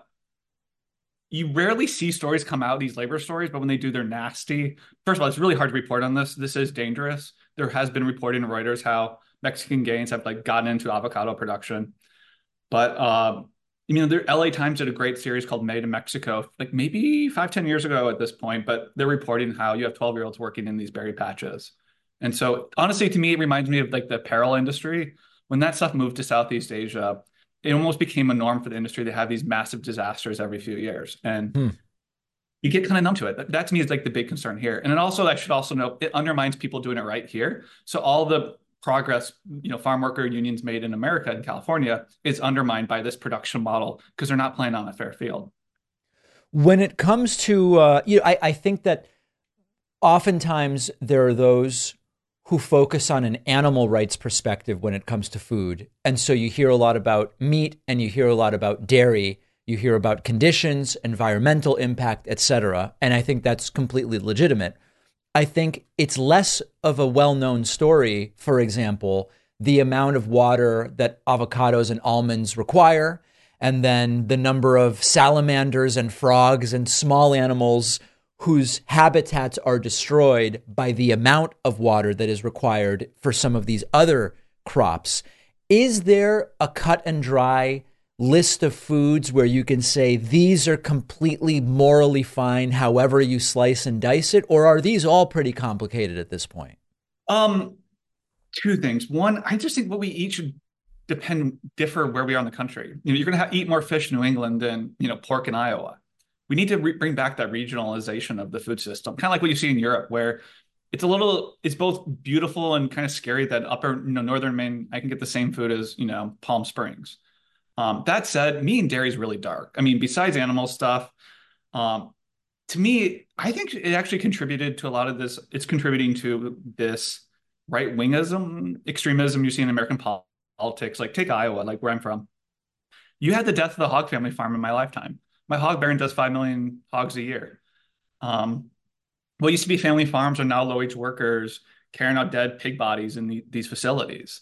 you rarely see stories come out, these labor stories, but when they do, they're nasty. First of all, it's really hard to report on this. This is dangerous. There has been reporting in Reuters how Mexican gangs have like gotten into avocado production. But the LA Times did a great series called Made in Mexico, like maybe 5-10 years ago at this point, but they're reporting how you have 12-year-olds working in these berry patches. And so honestly, to me, it reminds me of like the apparel industry. When that stuff moved to Southeast Asia, it almost became a norm for the industry to have these massive disasters every few years. And you get kind of numb to it. That to me is like the big concern here. And then also, I should also note, it undermines people doing it right here. So all the progress, farm worker unions made in America and California is undermined by this production model because they're not playing on a fair field. When it comes to, I think that oftentimes there are those who focus on an animal rights perspective when it comes to food. And so you hear a lot about meat and you hear a lot about dairy. You hear about conditions, environmental impact, etc. And I think that's completely legitimate. I think it's less of a well-known story, for example, the amount of water that avocados and almonds require, and then the number of salamanders and frogs and small animals whose habitats are destroyed by the amount of water that is required for some of these other crops. Is there a cut and dry list of foods where you can say these are completely morally fine however you slice and dice it, or are these all pretty complicated at this point? Two things. One, I just think what we eat should differ where we are in the country. You're going to eat more fish in New England than pork in Iowa. We need to bring back that regionalization of the food system, kind of like what you see in Europe, where it's both beautiful and kind of scary that upper northern Maine I can get the same food as Palm Springs. That said, meat and dairy is really dark. I mean, besides animal stuff, to me, I think it actually contributed to a lot of this. It's contributing to this right-wingism, extremism you see in American politics. Like take Iowa, like where I'm from. You had the death of the hog family farm in my lifetime. My hog baron does 5 million hogs a year. What used to be family farms are now low-wage workers carrying out dead pig bodies in these facilities.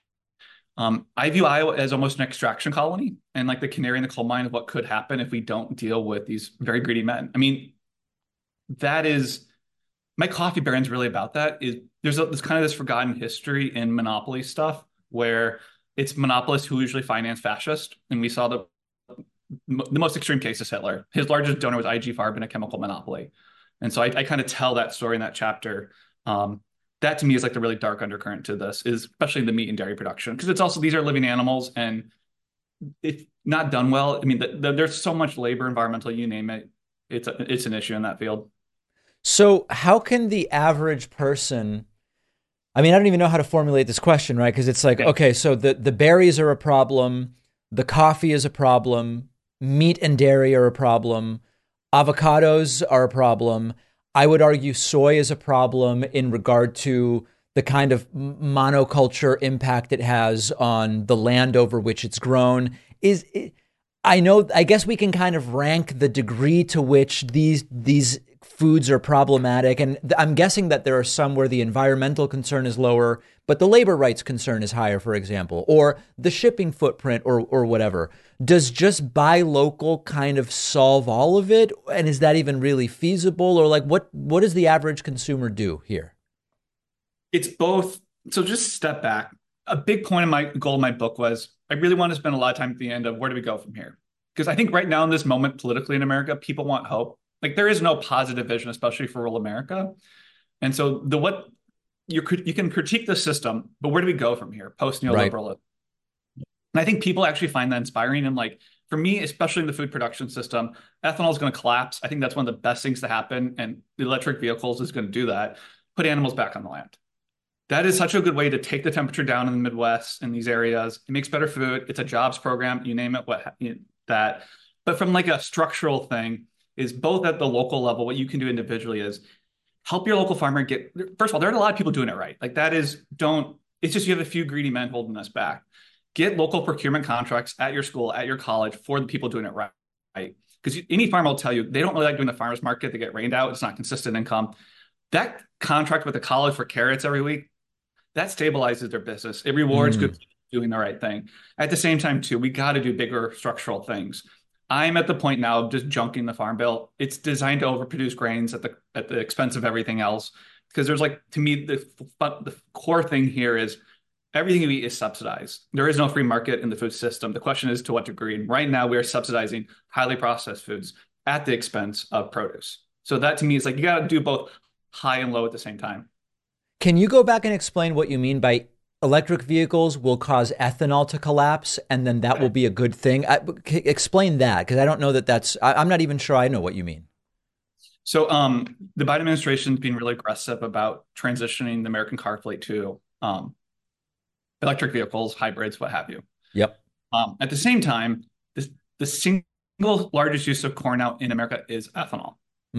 I view Iowa as almost an extraction colony and like the canary in the coal mine of what could happen if we don't deal with these very greedy men. I mean, that is, my coffee baron's really about that. There's kind of this forgotten history in monopoly stuff where it's monopolists who usually finance fascists. And we saw the most extreme case is Hitler. His largest donor was IG Farben, a chemical monopoly. And so I kind of tell that story in that chapter. That to me is like the really dark undercurrent to this, is especially the meat and dairy production, because it's also, these are living animals, and if not done well, I mean, there's so much labor, environmental, you name it, it's an issue in that field. So how can the average person, I mean, I don't even know how to formulate this question, right? Because it's like, okay, so the berries are a problem, the coffee is a problem, meat and dairy are a problem, avocados are a problem. I would argue soy is a problem in regard to the kind of monoculture impact it has on the land over which it's grown. I guess we can kind of rank the degree to which these foods are problematic. And I'm guessing that there are some where the environmental concern is lower, but the labor rights concern is higher, for example, or the shipping footprint or whatever. Does just buy local kind of solve all of it? And is that even really feasible? Or like, what does the average consumer do here? It's both. So just step back. A big point of my goal in my book was I really want to spend a lot of time at the end of where do we go from here? Because I think right now in this moment politically in America, people want hope. Like there is no positive vision, especially for rural America. And so you can critique the system, but where do we go from here? Post-neoliberalism. Right. And I think people actually find that inspiring. And like, for me, especially in the food production system, ethanol is going to collapse. I think that's one of the best things to happen. And the electric vehicles is going to do that. Put animals back on the land. That is such a good way to take the temperature down in the Midwest in these areas. It makes better food. It's a jobs program, you name it, that. But from like a structural thing is both at the local level, what you can do individually is help your local farmer get, first of all, there are a lot of people doing it right. Like it's just you have a few greedy men holding us back. Get local procurement contracts at your school, at your college for the people doing it right. Because any farmer will tell you they don't really like doing the farmer's market. They get rained out. It's not consistent income. That contract with the college for carrots every week, that stabilizes their business. It rewards good people doing the right thing. At the same time, too, we got to do bigger structural things. I'm at the point now of just junking the farm bill. It's designed to overproduce grains at the expense of everything else. Because there's to me, the core thing here is everything you eat is subsidized. There is no free market in the food system. The question is to what degree. And right now we are subsidizing highly processed foods at the expense of produce. So that to me is you got to do both high and low at the same time. Can you go back and explain what you mean by electric vehicles will cause ethanol to collapse and then that will be a good thing? Explain that, because I don't know I'm not even sure I know what you mean. So the Biden administration is being really aggressive about transitioning the American car fleet to electric vehicles, hybrids, what have you. Yep. At the same time, the single largest use of corn out in America is ethanol.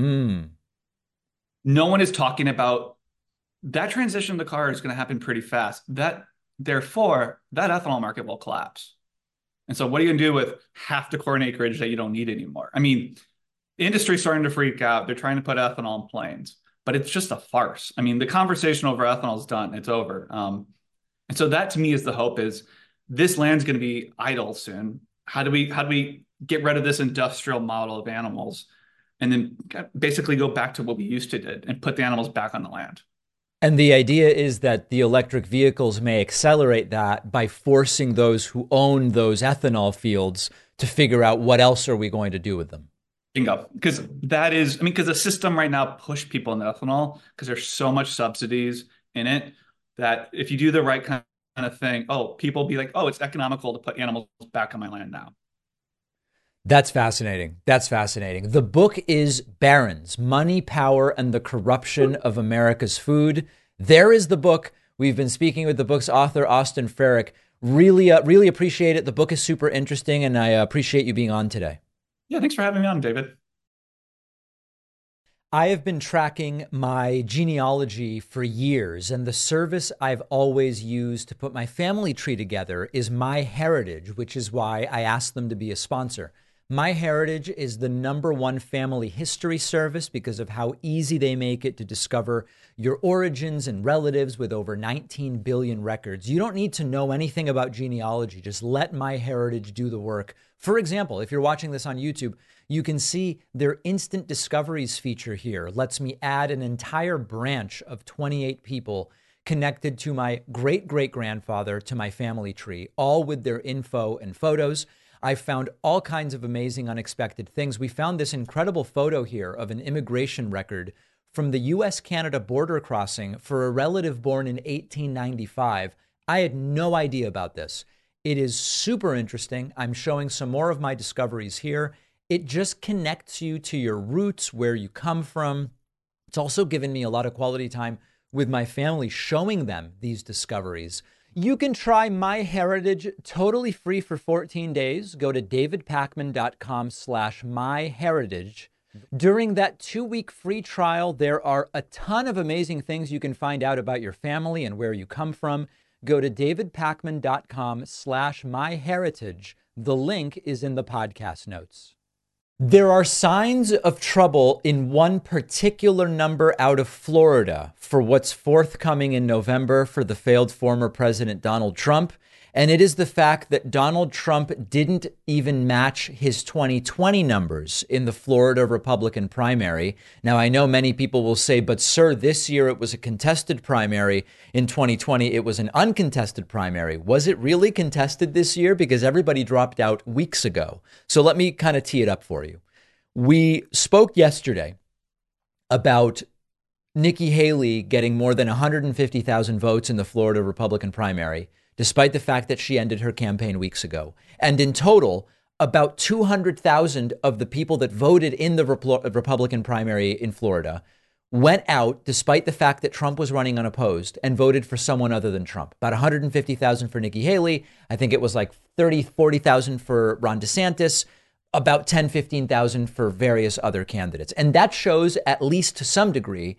No one is talking about that transition of the car is going to happen pretty fast. Therefore, that ethanol market will collapse. And so what are you going to do with half the corn acreage that you don't need anymore? I mean, the industry's starting to freak out. They're trying to put ethanol in planes, but it's just a farce. I mean, the conversation over ethanol is done. It's over. And so that to me is the hope is this land's going to be idle soon. How do we get rid of this industrial model of animals and then basically go back to what we used to do and put the animals back on the land? And the idea is that the electric vehicles may accelerate that by forcing those who own those ethanol fields to figure out what else are we going to do with them. Bingo. Because because the system right now push people into ethanol because there's so much subsidies in it that if you do the right kind of thing, people will be like, it's economical to put animals back on my land now. That's fascinating. The book is Barron's, Money, Power, and the Corruption of America's Food. There is the book. We've been speaking with the book's author, Austin Farrick. Really appreciate it. The book is super interesting, and I appreciate you being on today. Yeah, thanks for having me on, David. I have been tracking my genealogy for years, and the service I've always used to put my family tree together is MyHeritage, which is why I asked them to be a sponsor. MyHeritage is the #1 family history service because of how easy they make it to discover your origins and relatives with over 19 billion records. You don't need to know anything about genealogy. Just let MyHeritage do the work. For example, if you're watching this on YouTube, you can see their Instant Discoveries feature here. Lets me add an entire branch of 28 people connected to my great-great-grandfather to my family tree, all with their info and photos. I found all kinds of amazing, unexpected things. We found this incredible photo here of an immigration record from the U.S.-Canada border crossing for a relative born in 1895. I had no idea about this. It is super interesting. I'm showing some more of my discoveries here. It just connects you to your roots, where you come from. It's also given me a lot of quality time with my family, showing them these discoveries. You can try MyHeritage totally free for 14 days. Go to davidpakman.com/myheritage. During that 2-week free trial, there are a ton of amazing things you can find out about your family and where you come from. Go to davidpakman.com/myheritage. The link is in the podcast notes. There are signs of trouble in one particular number out of Florida for what's forthcoming in November for the failed former President Donald Trump. And it is the fact that Donald Trump didn't even match his 2020 numbers in the Florida Republican primary. Now, I know many people will say, but sir, this year it was a contested primary. In 2020, it was an uncontested primary. Was it really contested this year? Because everybody dropped out weeks ago. So let me kind of tee it up for you. We spoke yesterday about Nikki Haley getting more than 150,000 votes in the Florida Republican primary, despite the fact that she ended her campaign weeks ago. And in total, about 200,000 of the people that voted in the Republican primary in Florida went out despite the fact that Trump was running unopposed and voted for someone other than Trump. About 150,000 for Nikki Haley. I think it was like 40,000 for Ron DeSantis, about 15,000 for various other candidates. And that shows, at least to some degree,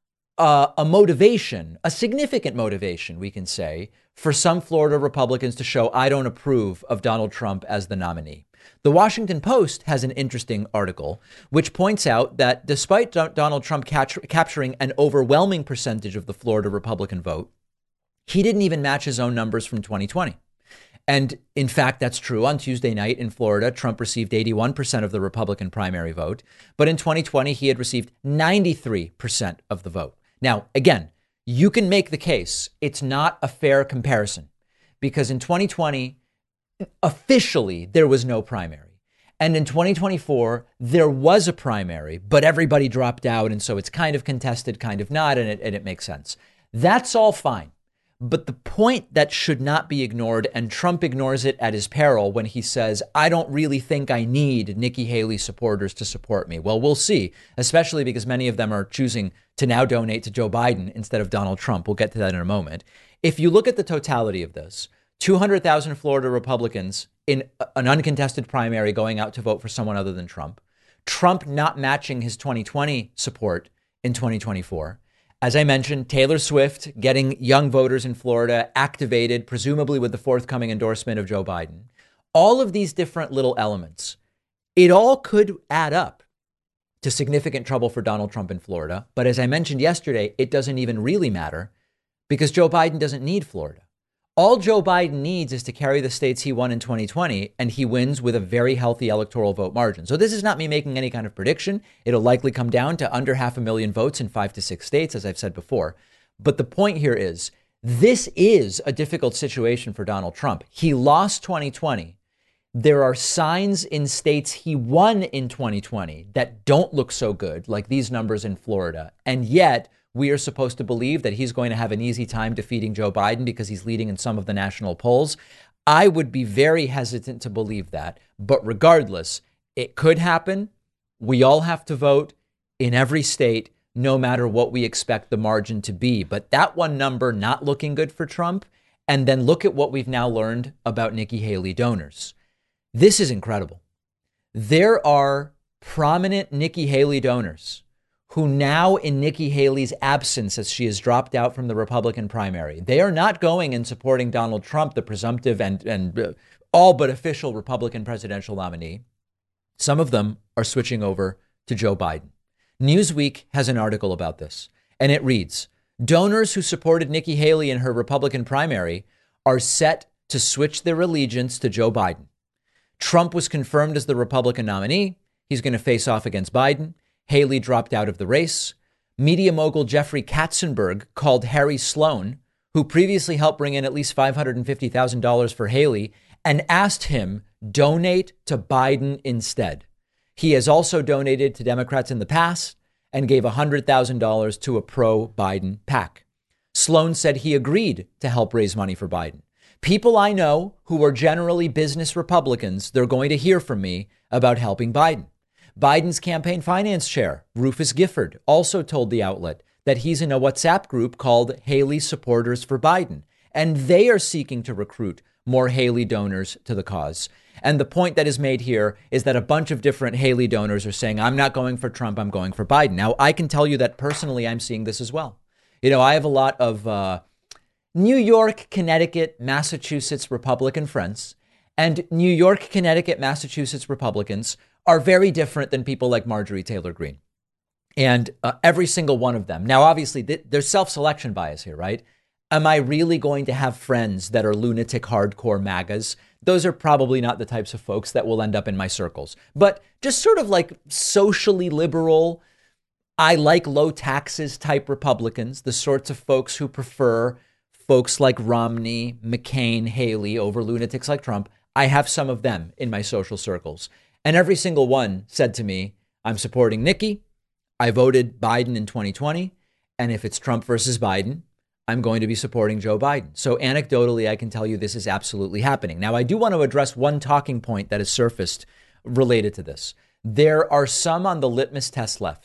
a motivation, a significant motivation, we can say, for some Florida Republicans to show, I don't approve of Donald Trump as the nominee. The Washington Post has an interesting article which points out that despite Donald Trump capturing an overwhelming percentage of the Florida Republican vote, he didn't even match his own numbers from 2020. And in fact, that's true. On Tuesday night in Florida, Trump received 81% of the Republican primary vote. But in 2020, he had received 93% of the vote. Now, again, you can make the case it's not a fair comparison because in 2020, officially, there was no primary. And in 2024, there was a primary, but everybody dropped out. And so it's kind of contested, kind of not. And it makes sense. That's all fine. But the point that should not be ignored, and Trump ignores it at his peril when he says, I don't really think I need Nikki Haley supporters to support me. Well, we'll see, especially because many of them are choosing to now donate to Joe Biden instead of Donald Trump. We'll get to that in a moment. If you look at the totality of this, 200,000 Florida Republicans in an uncontested primary going out to vote for someone other than Trump, Trump not matching his 2020 support in 2024. As I mentioned, Taylor Swift getting young voters in Florida activated, presumably with the forthcoming endorsement of Joe Biden. All of these different little elements, it all could add up to significant trouble for Donald Trump in Florida. But as I mentioned yesterday, it doesn't even really matter because Joe Biden doesn't need Florida. All Joe Biden needs is to carry the states he won in 2020, and he wins with a very healthy electoral vote margin. So this is not me making any kind of prediction. It'll likely come down to under 500,000 votes in 5 to 6 states, as I've said before. But the point here is, this is a difficult situation for Donald Trump. He lost 2020. There are signs in states he won in 2020 that don't look so good, like these numbers in Florida. And yet, we are supposed to believe that he's going to have an easy time defeating Joe Biden because he's leading in some of the national polls. I would be very hesitant to believe that. But regardless, it could happen. We all have to vote in every state, no matter what we expect the margin to be. But that one number not looking good for Trump. And then look at what we've now learned about Nikki Haley donors. This is incredible. There are prominent Nikki Haley donors who now, in Nikki Haley's absence, as she has dropped out from the Republican primary, they are not going and supporting Donald Trump, the presumptive and all but official Republican presidential nominee. Some of them are switching over to Joe Biden. Newsweek has an article about this, and it reads, donors who supported Nikki Haley in her Republican primary are set to switch their allegiance to Joe Biden. Trump was confirmed as the Republican nominee. He's going to face off against Biden. Haley dropped out of the race. Media mogul Jeffrey Katzenberg called Harry Sloan, who previously helped bring in at least $550,000 for Haley, and asked him donate to Biden instead. He has also donated to Democrats in the past and gave $100,000 to a pro-Biden PAC. Sloan said he agreed to help raise money for Biden. People I know who are generally business Republicans, they're going to hear from me about helping Biden. Biden's campaign finance chair, Rufus Gifford, also told the outlet that he's in a WhatsApp group called Haley Supporters for Biden, and they are seeking to recruit more Haley donors to the cause. And the point that is made here is that a bunch of different Haley donors are saying, I'm not going for Trump, I'm going for Biden. Now, I can tell you that personally, I'm seeing this as well. You know, I have a lot of New York, Connecticut, Massachusetts Republican friends, and New York, Connecticut, Massachusetts Republicans are very different than people like Marjorie Taylor Greene. And every single one of them. Now, obviously, there's self-selection bias here, right? Am I really going to have friends that are lunatic hardcore MAGAs? Those are probably not the types of folks that will end up in my circles. But just sort of like socially liberal, I like low taxes type Republicans, the sorts of folks who prefer folks like Romney, McCain, Haley over lunatics like Trump. I have some of them in my social circles. And every single one said to me, I'm supporting Nikki. I voted Biden in 2020. And if it's Trump versus Biden, I'm going to be supporting Joe Biden. So anecdotally, I can tell you this is absolutely happening. Now, I do want to address one talking point that has surfaced related to this. There are some on the litmus test left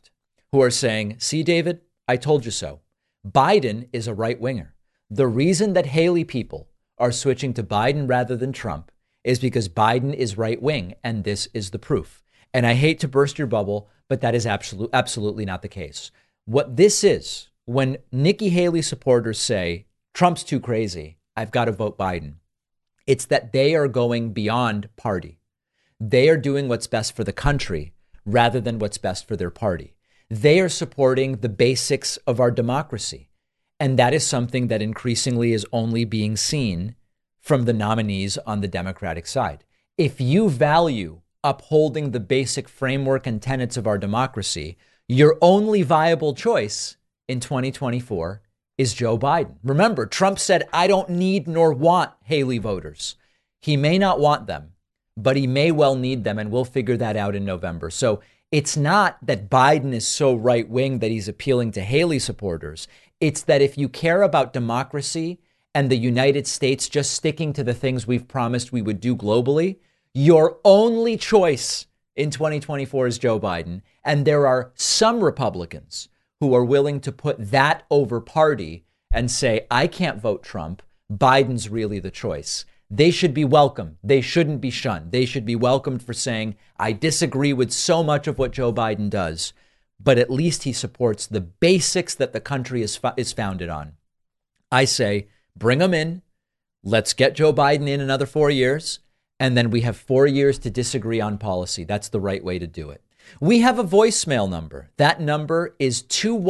who are saying, see, David, I told you so. Biden is a right winger. The reason that Haley people are switching to Biden rather than Trump is because Biden is right wing. And this is the proof. And I hate to burst your bubble, but that is absolutely not the case. What this is, when Nikki Haley supporters say Trump's too crazy, I've got to vote Biden, it's that they are going beyond party. They are doing what's best for the country rather than what's best for their party. They are supporting the basics of our democracy. And that is something that increasingly is only being seen from the nominees on the Democratic side. If you value upholding the basic framework and tenets of our democracy, your only viable choice in 2024 is Joe Biden. Remember, Trump said, I don't need nor want Haley voters. He may not want them, but he may well need them, and we'll figure that out in November. So it's not that Biden is so right wing that he's appealing to Haley supporters. It's that if you care about democracy and the United States just sticking to the things we've promised we would do globally, your only choice in 2024 is Joe Biden. And there are some Republicans who are willing to put that over party and say, I can't vote Trump. Biden's really the choice. They should be welcomed. They shouldn't be shunned. They should be welcomed for saying, I disagree with so much of what Joe Biden does, but at least he supports the basics that the country is founded on. I say, bring them in. Let's get Joe Biden in another 4 years. And then we have 4 years to disagree on policy. That's the right way to do it. We have a voicemail number. That number is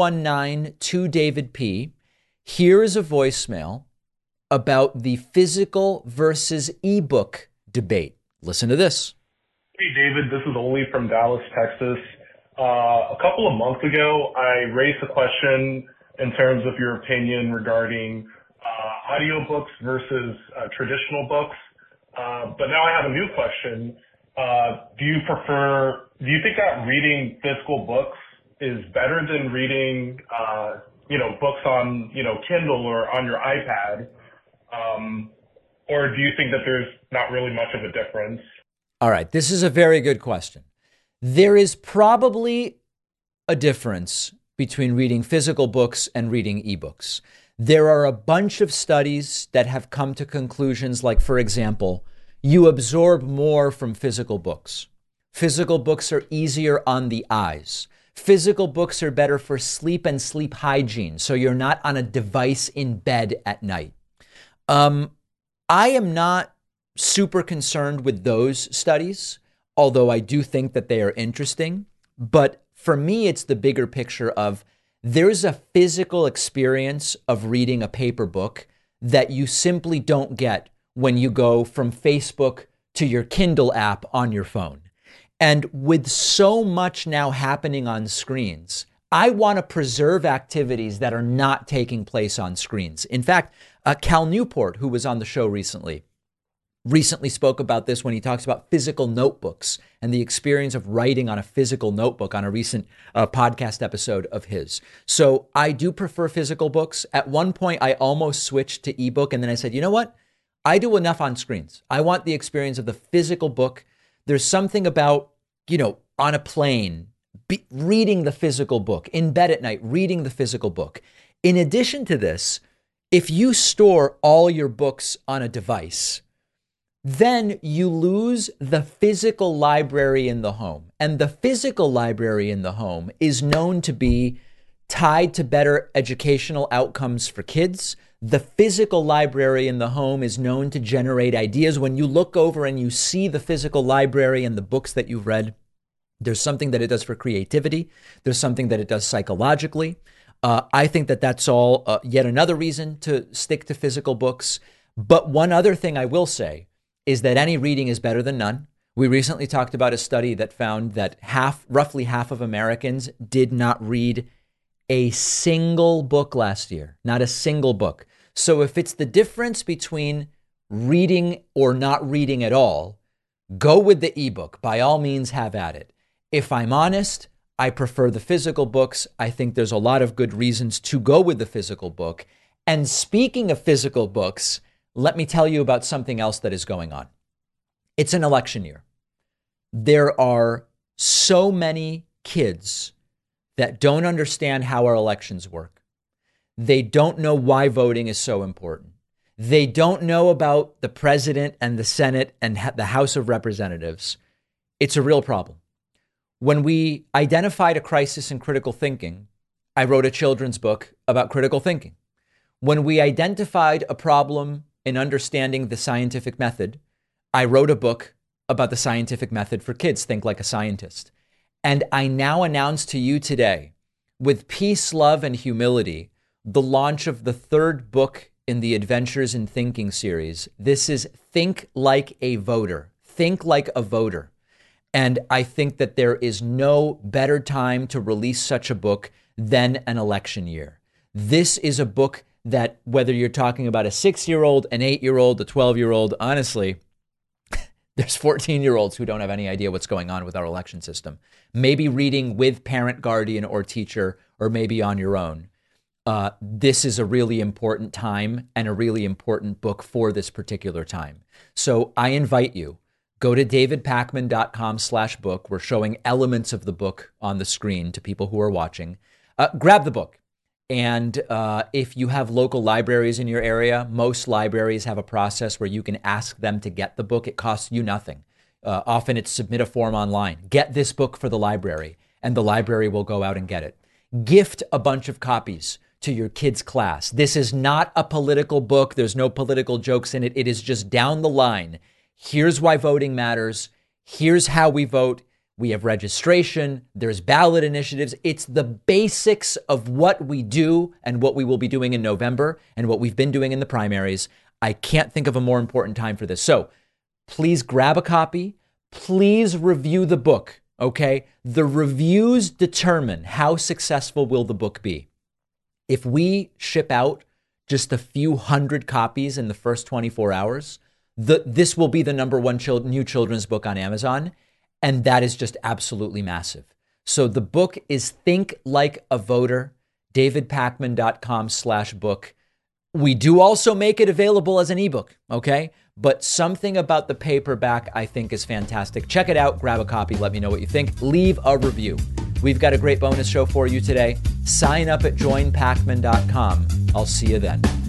219-2-DAVID-P. Here is a voicemail about the physical versus ebook debate. Listen to this. Hey, David, this is Oli from Dallas, Texas. A couple of months ago, I raised a question in terms of your opinion regarding audiobooks versus traditional books. But now I have a new question. Do you think that reading physical books is better than reading, books on, Kindle or on your iPad? Or do you think that there's not really much of a difference? All right. This is a very good question. There is probably a difference between reading physical books and reading ebooks. There are a bunch of studies that have come to conclusions like, for example, you absorb more from physical books. Physical books are easier on the eyes. Physical books are better for sleep and sleep hygiene, so you're not on a device in bed at night. I am not super concerned with those studies, although I do think that they are interesting. But for me, it's the bigger picture of there's a physical experience of reading a paper book that you simply don't get when you go from Facebook to your Kindle app on your phone. And with so much now happening on screens, I want to preserve activities that are not taking place on screens. In fact, Cal Newport, who was on the show recently spoke about this when he talks about physical notebooks and the experience of writing on a physical notebook on a recent podcast episode of his. So I do prefer physical books. At one point, I almost switched to ebook. And then I said, you know what? I do enough on screens. I want the experience of the physical book. There's something about, on a plane, reading the physical book, in bed at night, reading the physical book. In addition to this, if you store all your books on a device, then you lose the physical library in the home. And the physical library in the home is known to be tied to better educational outcomes for kids. The physical library in the home is known to generate ideas. When you look over and you see the physical library and the books that you've read, there's something that it does for creativity. There's something that it does psychologically. I think that that's all yet another reason to stick to physical books. But one other thing I will say is that any reading is better than none. We recently talked about a study that found that roughly half of Americans did not read a single book last year, not a single book. So if it's the difference between reading or not reading at all, go with the ebook. By all means, have at it. If I'm honest, I prefer the physical books. I think there's a lot of good reasons to go with the physical book. And speaking of physical books, let me tell you about something else that is going on. It's an election year. There are so many kids that don't understand how our elections work. They don't know why voting is so important. They don't know about the president and the Senate and the House of Representatives. It's a real problem. When we identified a crisis in critical thinking, I wrote a children's book about critical thinking. When we identified a problem in understanding the scientific method, I wrote a book about the scientific method for kids, Think Like a Scientist. And I now announce to you today, with peace, love, and humility, the launch of the third book in the Adventures in Thinking series. This is Think Like a Voter. Think Like a Voter. And I think that there is no better time to release such a book than an election year. This is a book that, whether you're talking about a 6-year-old, an 8-year-old, a 12-year-old, honestly, there's 14-year-olds who don't have any idea what's going on with our election system. Maybe reading with parent, guardian, or teacher, or maybe on your own. This is a really important time and a really important book for this particular time. So I invite you, go to davidpakman.com/book. We're showing elements of the book on the screen to people who are watching. Grab the book. And if you have local libraries in your area, most libraries have a process where you can ask them to get the book. It costs you nothing. Often it's submit a form online. Get this book for the library, and the library will go out and get it. Gift a bunch of copies to your kids' class. This is not a political book. There's no political jokes in it. It is just down the line. Here's why voting matters. Here's how we vote. We have registration. There's ballot initiatives. It's the basics of what we do and what we will be doing in November and what we've been doing in the primaries. I can't think of a more important time for this. So please grab a copy. Please review the book, okay? The reviews determine how successful will the book be. If we ship out just a few hundred copies in the first 24 hours, this will be the number one new children's book on Amazon. And that is just absolutely massive. So the book is Think Like a Voter, davidpakman.com/book. We do also make it available as an ebook, okay? But something about the paperback I think is fantastic. Check it out, grab a copy, let me know what you think. Leave a review. We've got a great bonus show for you today. Sign up at joinpakman.com. I'll see you then.